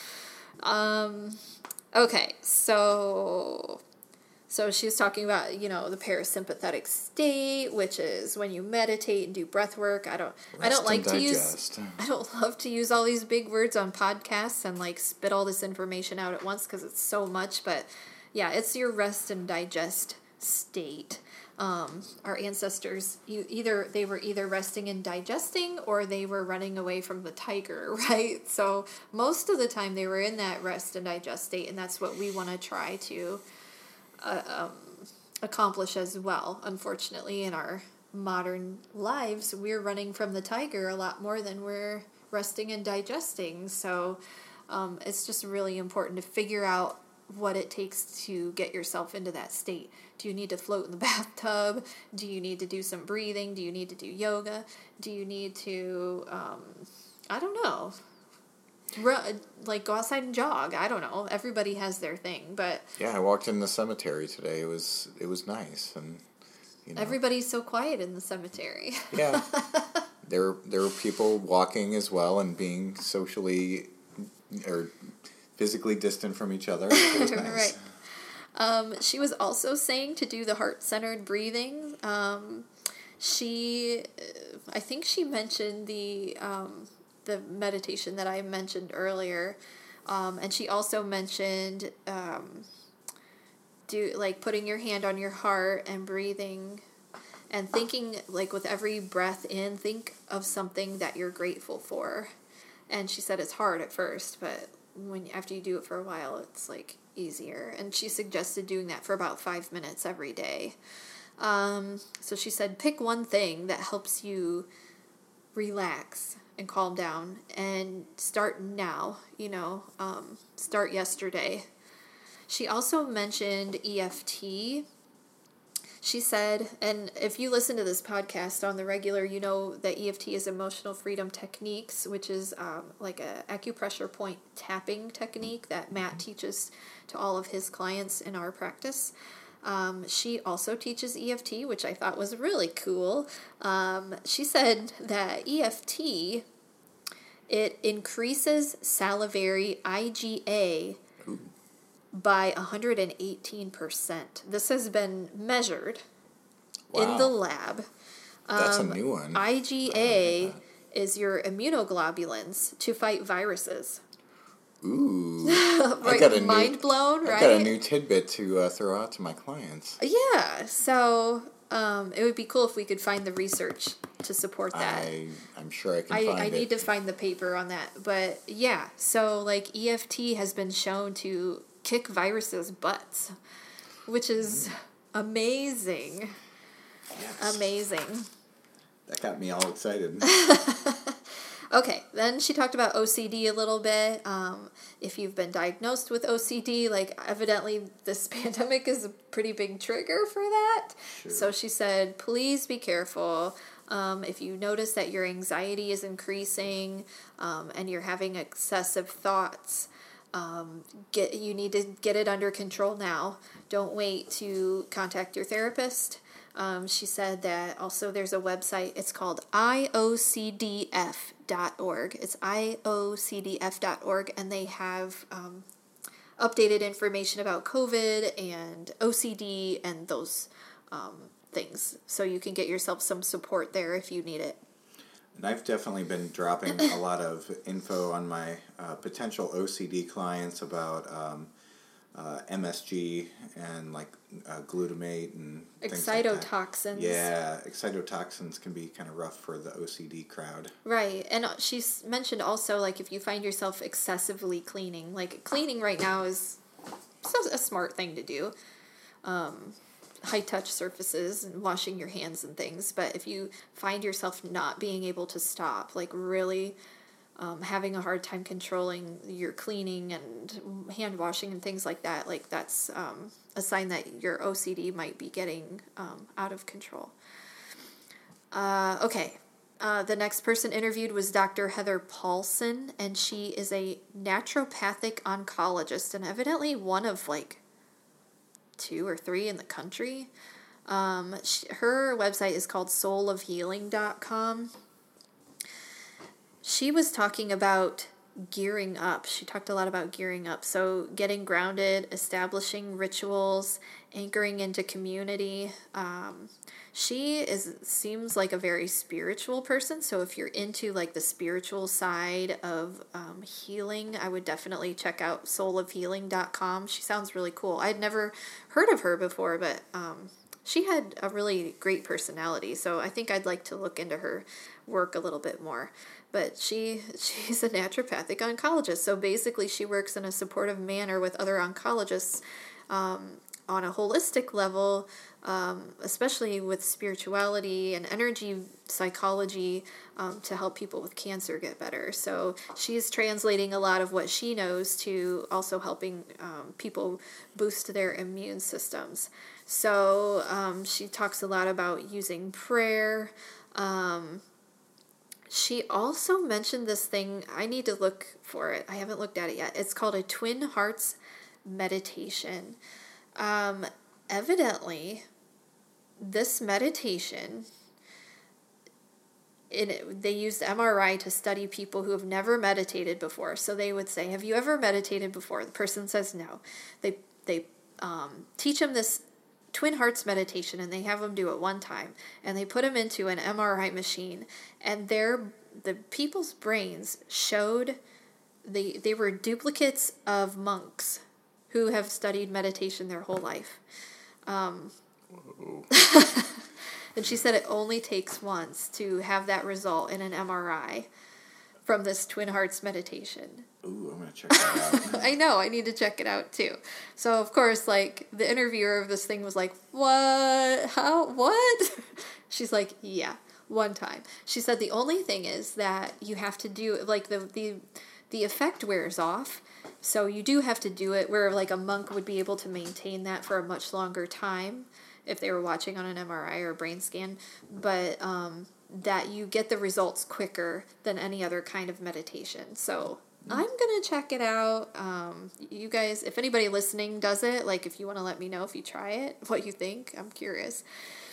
Okay, so she's talking about, the parasympathetic state, which is when you meditate and do breath work. I don't love to use all these big words on podcasts and like spit all this information out at once because it's so much, but yeah, it's your rest and digest state. Our ancestors, they were either resting and digesting or they were running away from the tiger, right? So most of the time they were in that rest and digest state, and that's what we want to try to accomplish as well. Unfortunately, in our modern lives, we're running from the tiger a lot more than we're resting and digesting. So it's just really important to figure out what it takes to get yourself into that state. Do you need to float in the bathtub? Do you need to do some breathing? Do you need to do yoga? Do you need to, I don't know, go outside and jog? I don't know. Everybody has their thing, but yeah, I walked in the cemetery today. It was nice, and everybody's so quiet in the cemetery. Yeah, there were people walking as well and being socially or physically distant from each other. It was nice. Right. She was also saying to do the heart-centered breathing. I think she mentioned the meditation that I mentioned earlier, and she also mentioned putting your hand on your heart and breathing and thinking, like, with every breath in, think of something that you're grateful for. And she said it's hard at first, but after you do it for a while, it's like easier. And she suggested doing that for about 5 minutes every day. So she said, pick one thing that helps you relax and calm down, and start now, start yesterday. She also mentioned EFT. She said, and if you listen to this podcast on the regular, you know that EFT is Emotional Freedom Techniques, which is like a acupressure point tapping technique that Matt teaches to all of his clients in our practice. She also teaches EFT, which I thought was really cool. She said that EFT, it increases salivary IgA by 118%. This has been measured in the lab. That's a new one. IgA is your immunoglobulins to fight viruses. Ooh. Right, mind blown, right? I got a new tidbit to throw out to my clients. Yeah, so it would be cool if we could find the research to support that. I'm sure I can find it. I need to find the paper on that. But yeah, so like EFT has been shown to kick viruses' butts, which is amazing. Yes. Amazing. That got me all excited. Okay, then she talked about OCD a little bit. If you've been diagnosed with OCD, like evidently this pandemic is a pretty big trigger for that. Sure. So she said, please be careful. If you notice that your anxiety is increasing and you're having excessive thoughts, you need to get it under control now. Don't wait to contact your therapist. She said that also there's a website, it's called IOCDF.org. It's IOCDF.org, and they have updated information about COVID and OCD and those things. So you can get yourself some support there if you need it. And I've definitely been dropping a lot of info on my potential OCD clients about MSG and like glutamate and things like that. Excitotoxins. Yeah, excitotoxins can be kind of rough for the OCD crowd. Right, and she's mentioned also like if you find yourself excessively cleaning, like cleaning right now is a smart thing to do. High touch surfaces and washing your hands and things, but if you find yourself not being able to stop, like really having a hard time controlling your cleaning and hand washing and things like that, like that's a sign that your OCD might be getting out of control. Okay. The next person interviewed was Dr. Heather Paulson, and she is a naturopathic oncologist and evidently one of like 2 or 3 in the country. Her website is called soulofhealing.com. She was talking about gearing up. She talked a lot about gearing up. So getting grounded, establishing rituals, anchoring into community. She seems like a very spiritual person. So if you're into like the spiritual side of healing, I would definitely check out soulofhealing.com. She sounds really cool. I'd never heard of her before, but she had a really great personality. So I think I'd like to look into her work a little bit more. But she's a naturopathic oncologist. So basically she works in a supportive manner with other oncologists on a holistic level, especially with spirituality and energy psychology to help people with cancer get better. So she's translating a lot of what she knows to also helping people boost their immune systems. So she talks a lot about using prayer. She also mentioned this thing. I need to look for it. I haven't looked at it yet. It's called a Twin Hearts meditation. Evidently, this meditation, they used MRI to study people who have never meditated before. So they would say, have you ever meditated before? The person says no. They teach them this Twin Hearts meditation, and they have them do it one time, and they put them into an MRI machine, and the people's brains showed they were duplicates of monks who have studied meditation their whole life. And she said it only takes once to have that result in an MRI from this Twin Hearts meditation. Ooh, I'm going to check that out. I know, I need to check it out too. So, of course, like, the interviewer of this thing was like, what? How? What? She's like, yeah, one time. She said the only thing is that you have to do, like, the effect wears off. So you do have to do it where, like, a monk would be able to maintain that for a much longer time if they were watching on an MRI or a brain scan. But that you get the results quicker than any other kind of meditation. So I'm going to check it out. You guys, if anybody listening does it, like if you want to let me know if you try it, what you think, I'm curious.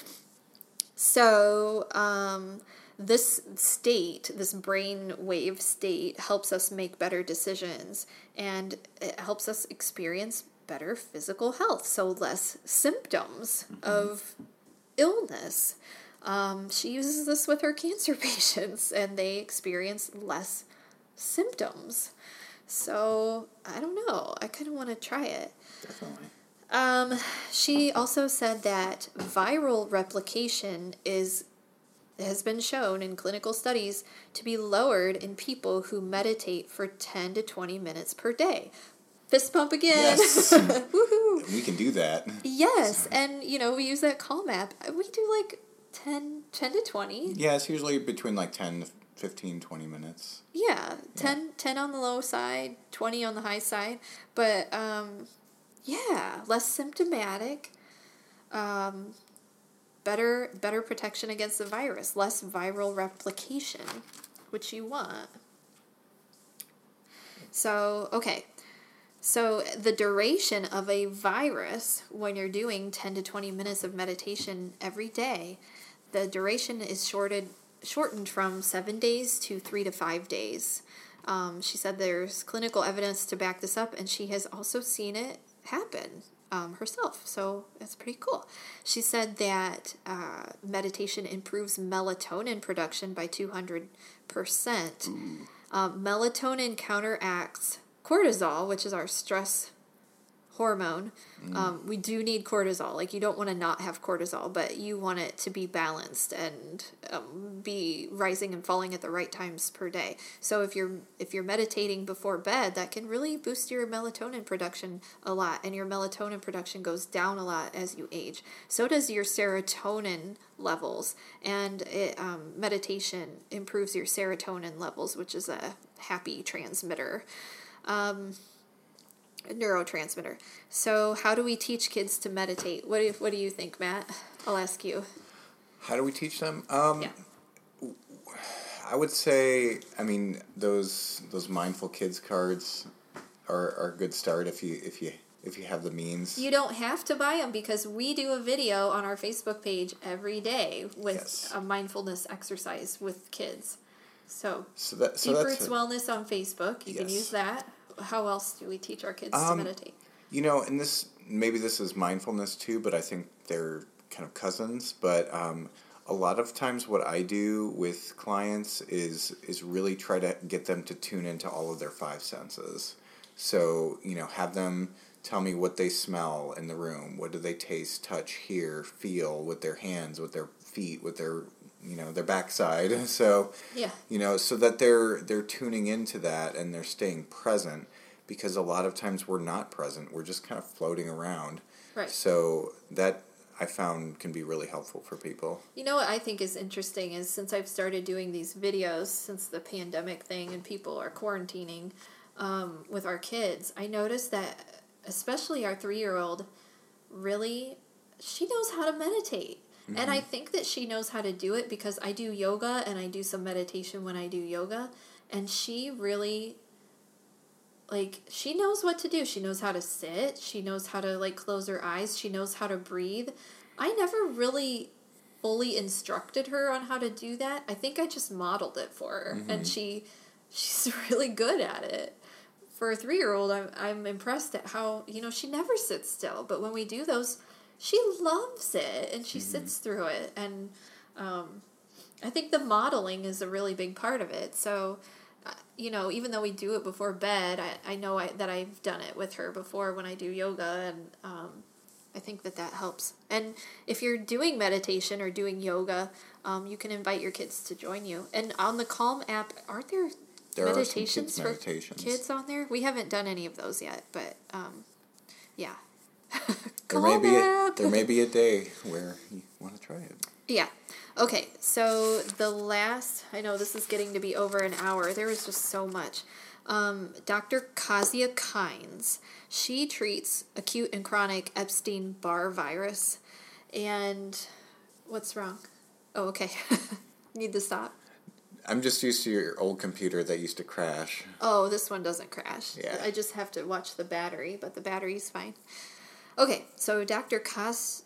So this state, this brain wave state, helps us make better decisions, and it helps us experience better physical health, so less symptoms of illness. She uses this with her cancer patients, and they experience less symptoms. So, I don't know. I kind of want to try it. Definitely. She also said that viral replication is has been shown in clinical studies to be lowered in people who meditate for 10 to 20 minutes per day. Fist pump again. Yes. Woohoo. We can do that. Yes, and, we use that Calm app. We do, 10 to 20. Yeah, it's usually between 10 to 15, 20 minutes. Yeah, 10 on the low side, 20 on the high side. But, less symptomatic. Better protection against the virus, less viral replication, which you want. So the duration of a virus, when you're doing 10 to 20 minutes of meditation every day, the duration is shortened from 7 days to 3 to 5 days. She said there's clinical evidence to back this up, and she has also seen it happen herself. So that's pretty cool. She said that meditation improves melatonin production by 200%. Melatonin counteracts cortisol, which is our stress hormone. We do need cortisol. You don't want to not have cortisol, but you want it to be balanced and be rising and falling at the right times per day. So if you're meditating before bed, that can really boost your melatonin production a lot, and your melatonin production goes down a lot as you age. So does your serotonin levels, and meditation improves your serotonin levels, which is a happy transmitter. Neurotransmitter. So how do we teach kids to meditate? What do you think, Matt? I'll ask you. How do we teach them? I would say, those Mindful Kids cards are a good start if you have the means. You don't have to buy them, because we do a video on our Facebook page every day with a mindfulness exercise with kids. So Deep Roots Wellness on Facebook. You can use that. How else do we teach our kids to meditate? And this is mindfulness too, but I think they're kind of cousins. But a lot of times what I do with clients is really try to get them to tune into all of their 5 senses. So, have them tell me what they smell in the room. What do they taste, touch, hear, feel with their hands, with their feet, with their their backside. So, so that they're tuning into that and they're staying present, because a lot of times we're not present. We're just kind of floating around. Right. So that I found can be really helpful for people. What I think is interesting is, since I've started doing these videos since the pandemic thing and people are quarantining with our kids, I noticed that especially our 3-year-old, really, she knows how to meditate. And I think that she knows how to do it because I do yoga and I do some meditation when I do yoga. And she really, she knows what to do. She knows how to sit. She knows how to, close her eyes. She knows how to breathe. I never really fully instructed her on how to do that. I think I just modeled it for her. Mm-hmm. And she's really good at it. For a 3-year-old, I'm impressed at how, she never sits still. But when we do those, she loves it, and she sits through it, and I think the modeling is a really big part of it. So, even though we do it before bed, I know that I've done it with her before when I do yoga, and I think that helps. And if you're doing meditation or doing yoga, you can invite your kids to join you. And on the Calm app, aren't there meditations for kids on there? We haven't done any of those yet, but yeah. There may be a day where you want to try it. Yeah. Okay, so I know this is getting to be over an hour. There is just so much. Dr. Kasia Kynes, she treats acute and chronic Epstein-Barr virus. And what's wrong? Oh, okay. Need to stop? I'm just used to your old computer that used to crash. Oh, this one doesn't crash. Yeah. I just have to watch the battery, but the battery's fine. Okay, so Dr. Kasia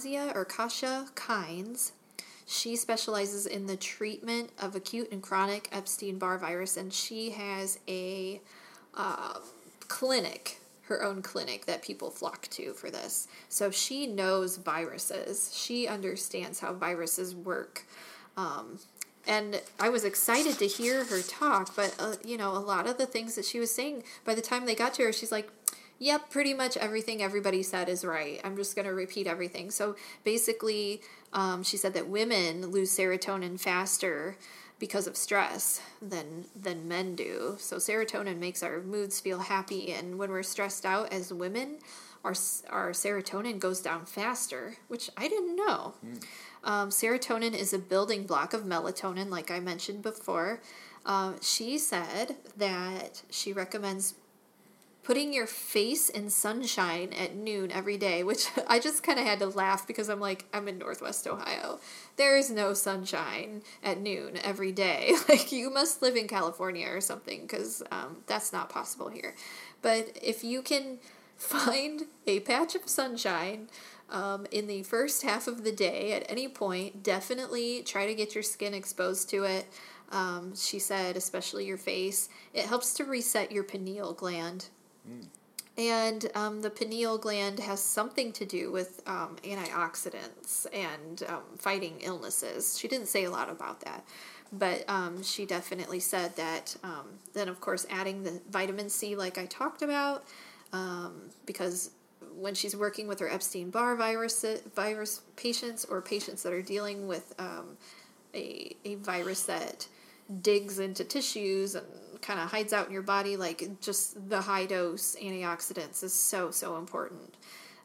Kynes, she specializes in the treatment of acute and chronic Epstein-Barr virus, and she has a clinic, her own clinic, that people flock to for this. So she knows viruses. She understands how viruses work. And I was excited to hear her talk, but, a lot of the things that she was saying, by the time they got to her, she's like, Yep, pretty much everything everybody said is right. I'm just going to repeat everything. So basically, she said that women lose serotonin faster because of stress than men do. So serotonin makes our moods feel happy, and when we're stressed out as women, our serotonin goes down faster, which I didn't know. Serotonin is a building block of melatonin, like I mentioned before. She said that she recommends putting your face in sunshine at noon every day, which I just kind of had to laugh because I'm like, I'm in Northwest Ohio. There is no sunshine at noon every day. Like, you must live in California or something, because that's not possible here. But if you can find a patch of sunshine in the first half of the day at any point, definitely try to get your skin exposed to it. She said, especially your face. It helps to reset your pineal gland. And the pineal gland has something to do with antioxidants and fighting illnesses. She didn't say a lot about that, but she definitely said that. Then, of course, adding the vitamin C, like I talked about, because when she's working with her Epstein-Barr virus patients, or patients that are dealing with a virus that digs into tissues and kind of hides out in your body, like, just the high dose antioxidants is so important.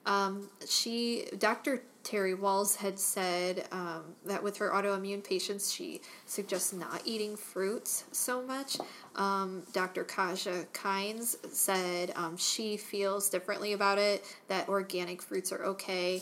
Dr. Terry Walls had said that with her autoimmune patients, she suggests not eating fruits so much. Dr. Kaja Kynes said she feels differently about it, that organic fruits are okay.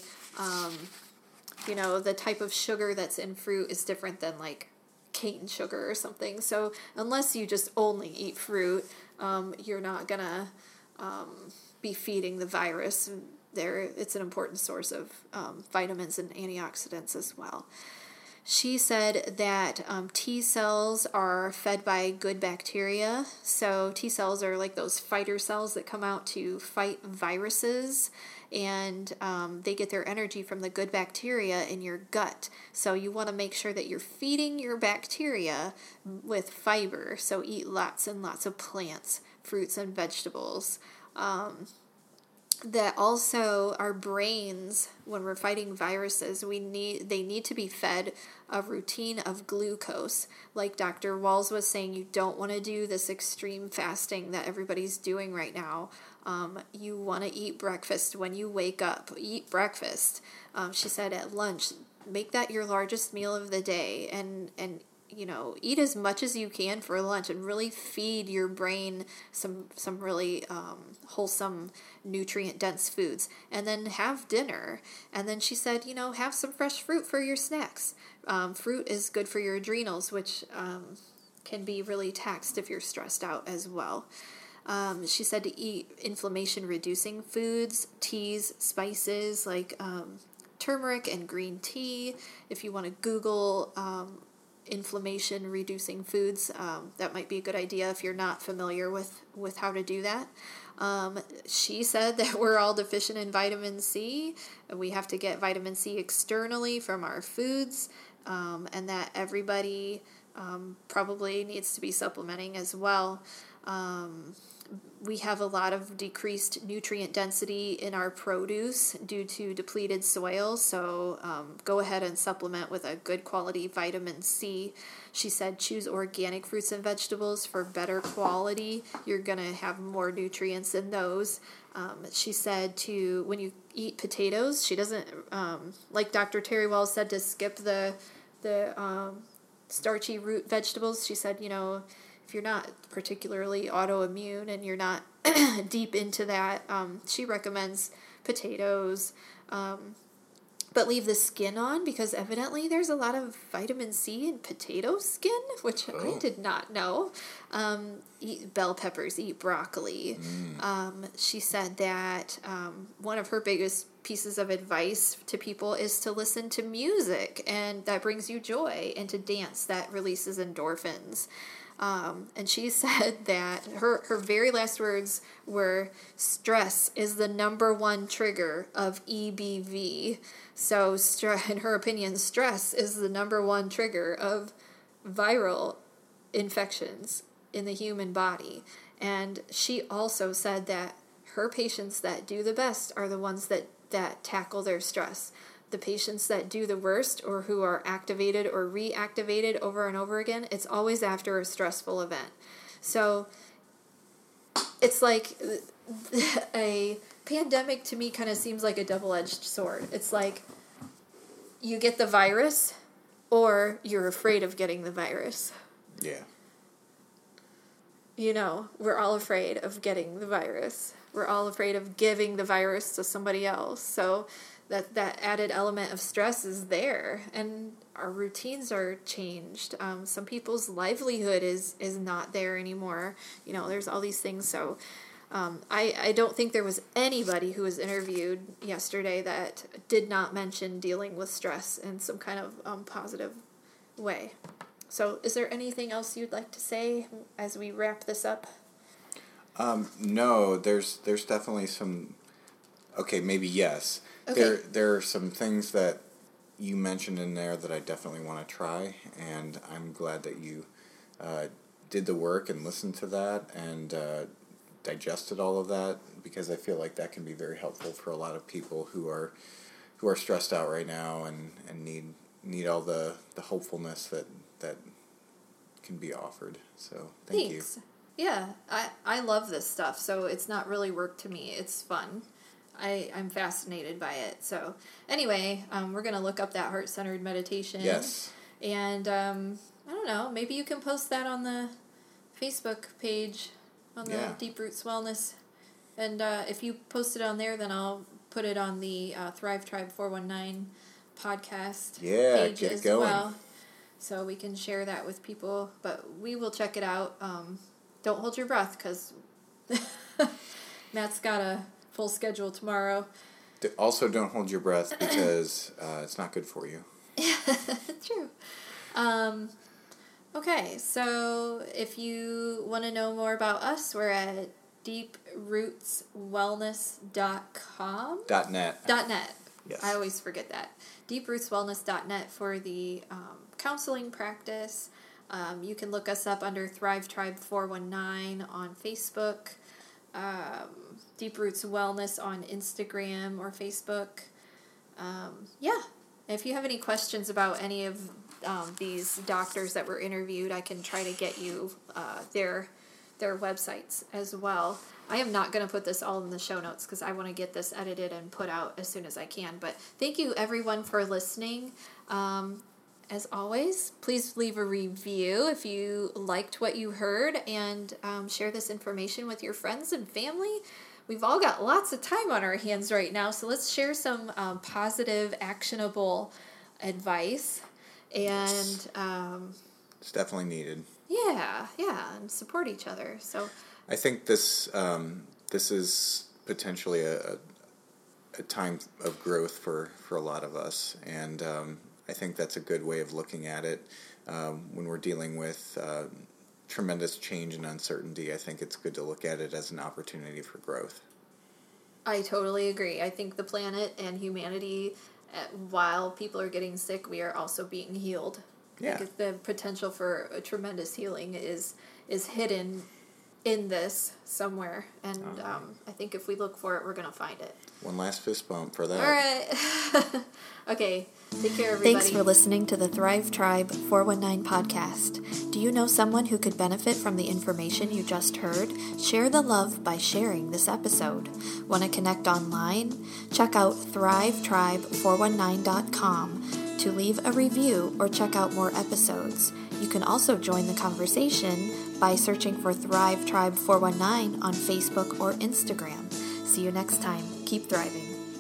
The type of sugar that's in fruit is different than, like, cane sugar or something. So unless you just only eat fruit, you're not gonna be feeding the virus. It's an important source of vitamins and antioxidants as well. She said that T cells are fed by good bacteria. So T cells are like those fighter cells that come out to fight viruses, and they get their energy from the good bacteria in your gut. So you want to make sure that you're feeding your bacteria with fiber. So eat lots and lots of plants, fruits, and vegetables. That also, our brains, when we're fighting viruses, they need to be fed a routine of glucose. Like Dr. Walls was saying, you don't want to do this extreme fasting that everybody's doing right now. You want to eat breakfast when you wake up. Eat breakfast. She said at lunch, make that your largest meal of the day, and eat as much as you can for lunch, and really feed your brain some really wholesome, nutrient-dense foods. And then have dinner. And then she said, have some fresh fruit for your snacks. Fruit is good for your adrenals, which can be really taxed if you're stressed out as well. She said to eat inflammation-reducing foods, teas, spices like turmeric and green tea. If you want to Google inflammation reducing foods, that might be a good idea if you're not familiar with how to do that. She said that we're all deficient in vitamin C. We have to get vitamin C externally from our foods, and that everybody probably needs to be supplementing as well. We have a lot of decreased nutrient density in our produce due to depleted soil, so go ahead and supplement with a good quality vitamin C. She said choose organic fruits and vegetables for better quality. You're going to have more nutrients in those. She said when you eat potatoes, she doesn't, like Dr. Terry Walls said, to skip the starchy root vegetables. She said, if you're not particularly autoimmune and you're not deep into that, she recommends potatoes, but leave the skin on, because evidently there's a lot of vitamin C in potato skin, which I did not know. Eat bell peppers, eat broccoli. She said that one of her biggest pieces of advice to people is to listen to music, and that brings you joy, and to dance, that releases endorphins. And she said that her very last words were, stress is the number one trigger of EBV. So in her opinion, stress is the number one trigger of viral infections in the human body. And she also said that her patients that do the best are the ones that tackle their stress. The patients that do the worst or who are activated or reactivated over and over again, it's always after a stressful event. So it's like a pandemic to me kind of seems like a double-edged sword. It's like you get the virus or you're afraid of getting the virus. Yeah. You know, we're all afraid of getting the virus. We're all afraid of giving the virus to somebody else. So that added element of stress is there, and our routines are changed. Some people's livelihood is not there anymore. You know, there's all these things. So I don't think there was anybody who was interviewed yesterday that did not mention dealing with stress in some kind of positive way. So is there anything else you'd like to say as we wrap this up? No, there's definitely some, okay, maybe yes. Okay. There are some things that you mentioned in there that I definitely want to try, and I'm glad that you did the work and listened to that and digested all of that, because I feel like that can be very helpful for a lot of people who are stressed out right now and need all the hopefulness that can be offered. So thank you. Yeah, I love this stuff, so it's not really work to me. It's fun. I'm fascinated by it. So anyway, we're going to look up that heart-centered meditation. Yes. And I don't know, maybe you can post that on the Facebook page, on the Deep Roots Wellness. And if you post it on there, then I'll put it on the Thrive Tribe 419 podcast page get it as going. well. So we can share that with people, but we will check it out. Don't hold your breath, because Matt's got a full schedule tomorrow. Also, don't hold your breath, because it's not good for you. True. Okay, so if you want to know more about us, we're at deeprootswellness.com. .net. .net. Yes. I always forget that. deeprootswellness.net for the counseling practice. You can look us up under Thrive Tribe 419 on Facebook. Deep Roots Wellness on Instagram or Facebook. If you have any questions about any of these doctors that were interviewed, I can try to get you their websites as well. I am not going to put this all in the show notes because I want to get this edited and put out as soon as I can. But thank you, everyone, for listening. As always, please leave a review if you liked what you heard, and share this information with your friends and family. We've all got lots of time on our hands right now, so let's share some positive, actionable advice. And it's definitely needed. Yeah, and support each other. So I think this is potentially a time of growth for a lot of us, and I think that's a good way of looking at it. When we're dealing with tremendous change and uncertainty, I think it's good to look at it as an opportunity for growth. I totally agree. I think the planet and humanity, while people are getting sick, we are also being healed. Yeah. Like the potential for a tremendous healing is hidden in this somewhere, and I think if we look for it, we're going to find it. One last fist bump for that. All right. Okay. Take care, everybody. Thanks for listening to the Thrive Tribe 419 podcast. Do you know someone who could benefit from the information you just heard? Share the love by sharing this episode. Want to connect online? Check out thrivetribe419.com to leave a review or check out more episodes. You can also join the conversation by searching for Thrive Tribe 419 on Facebook or Instagram. See you next time. Keep thriving.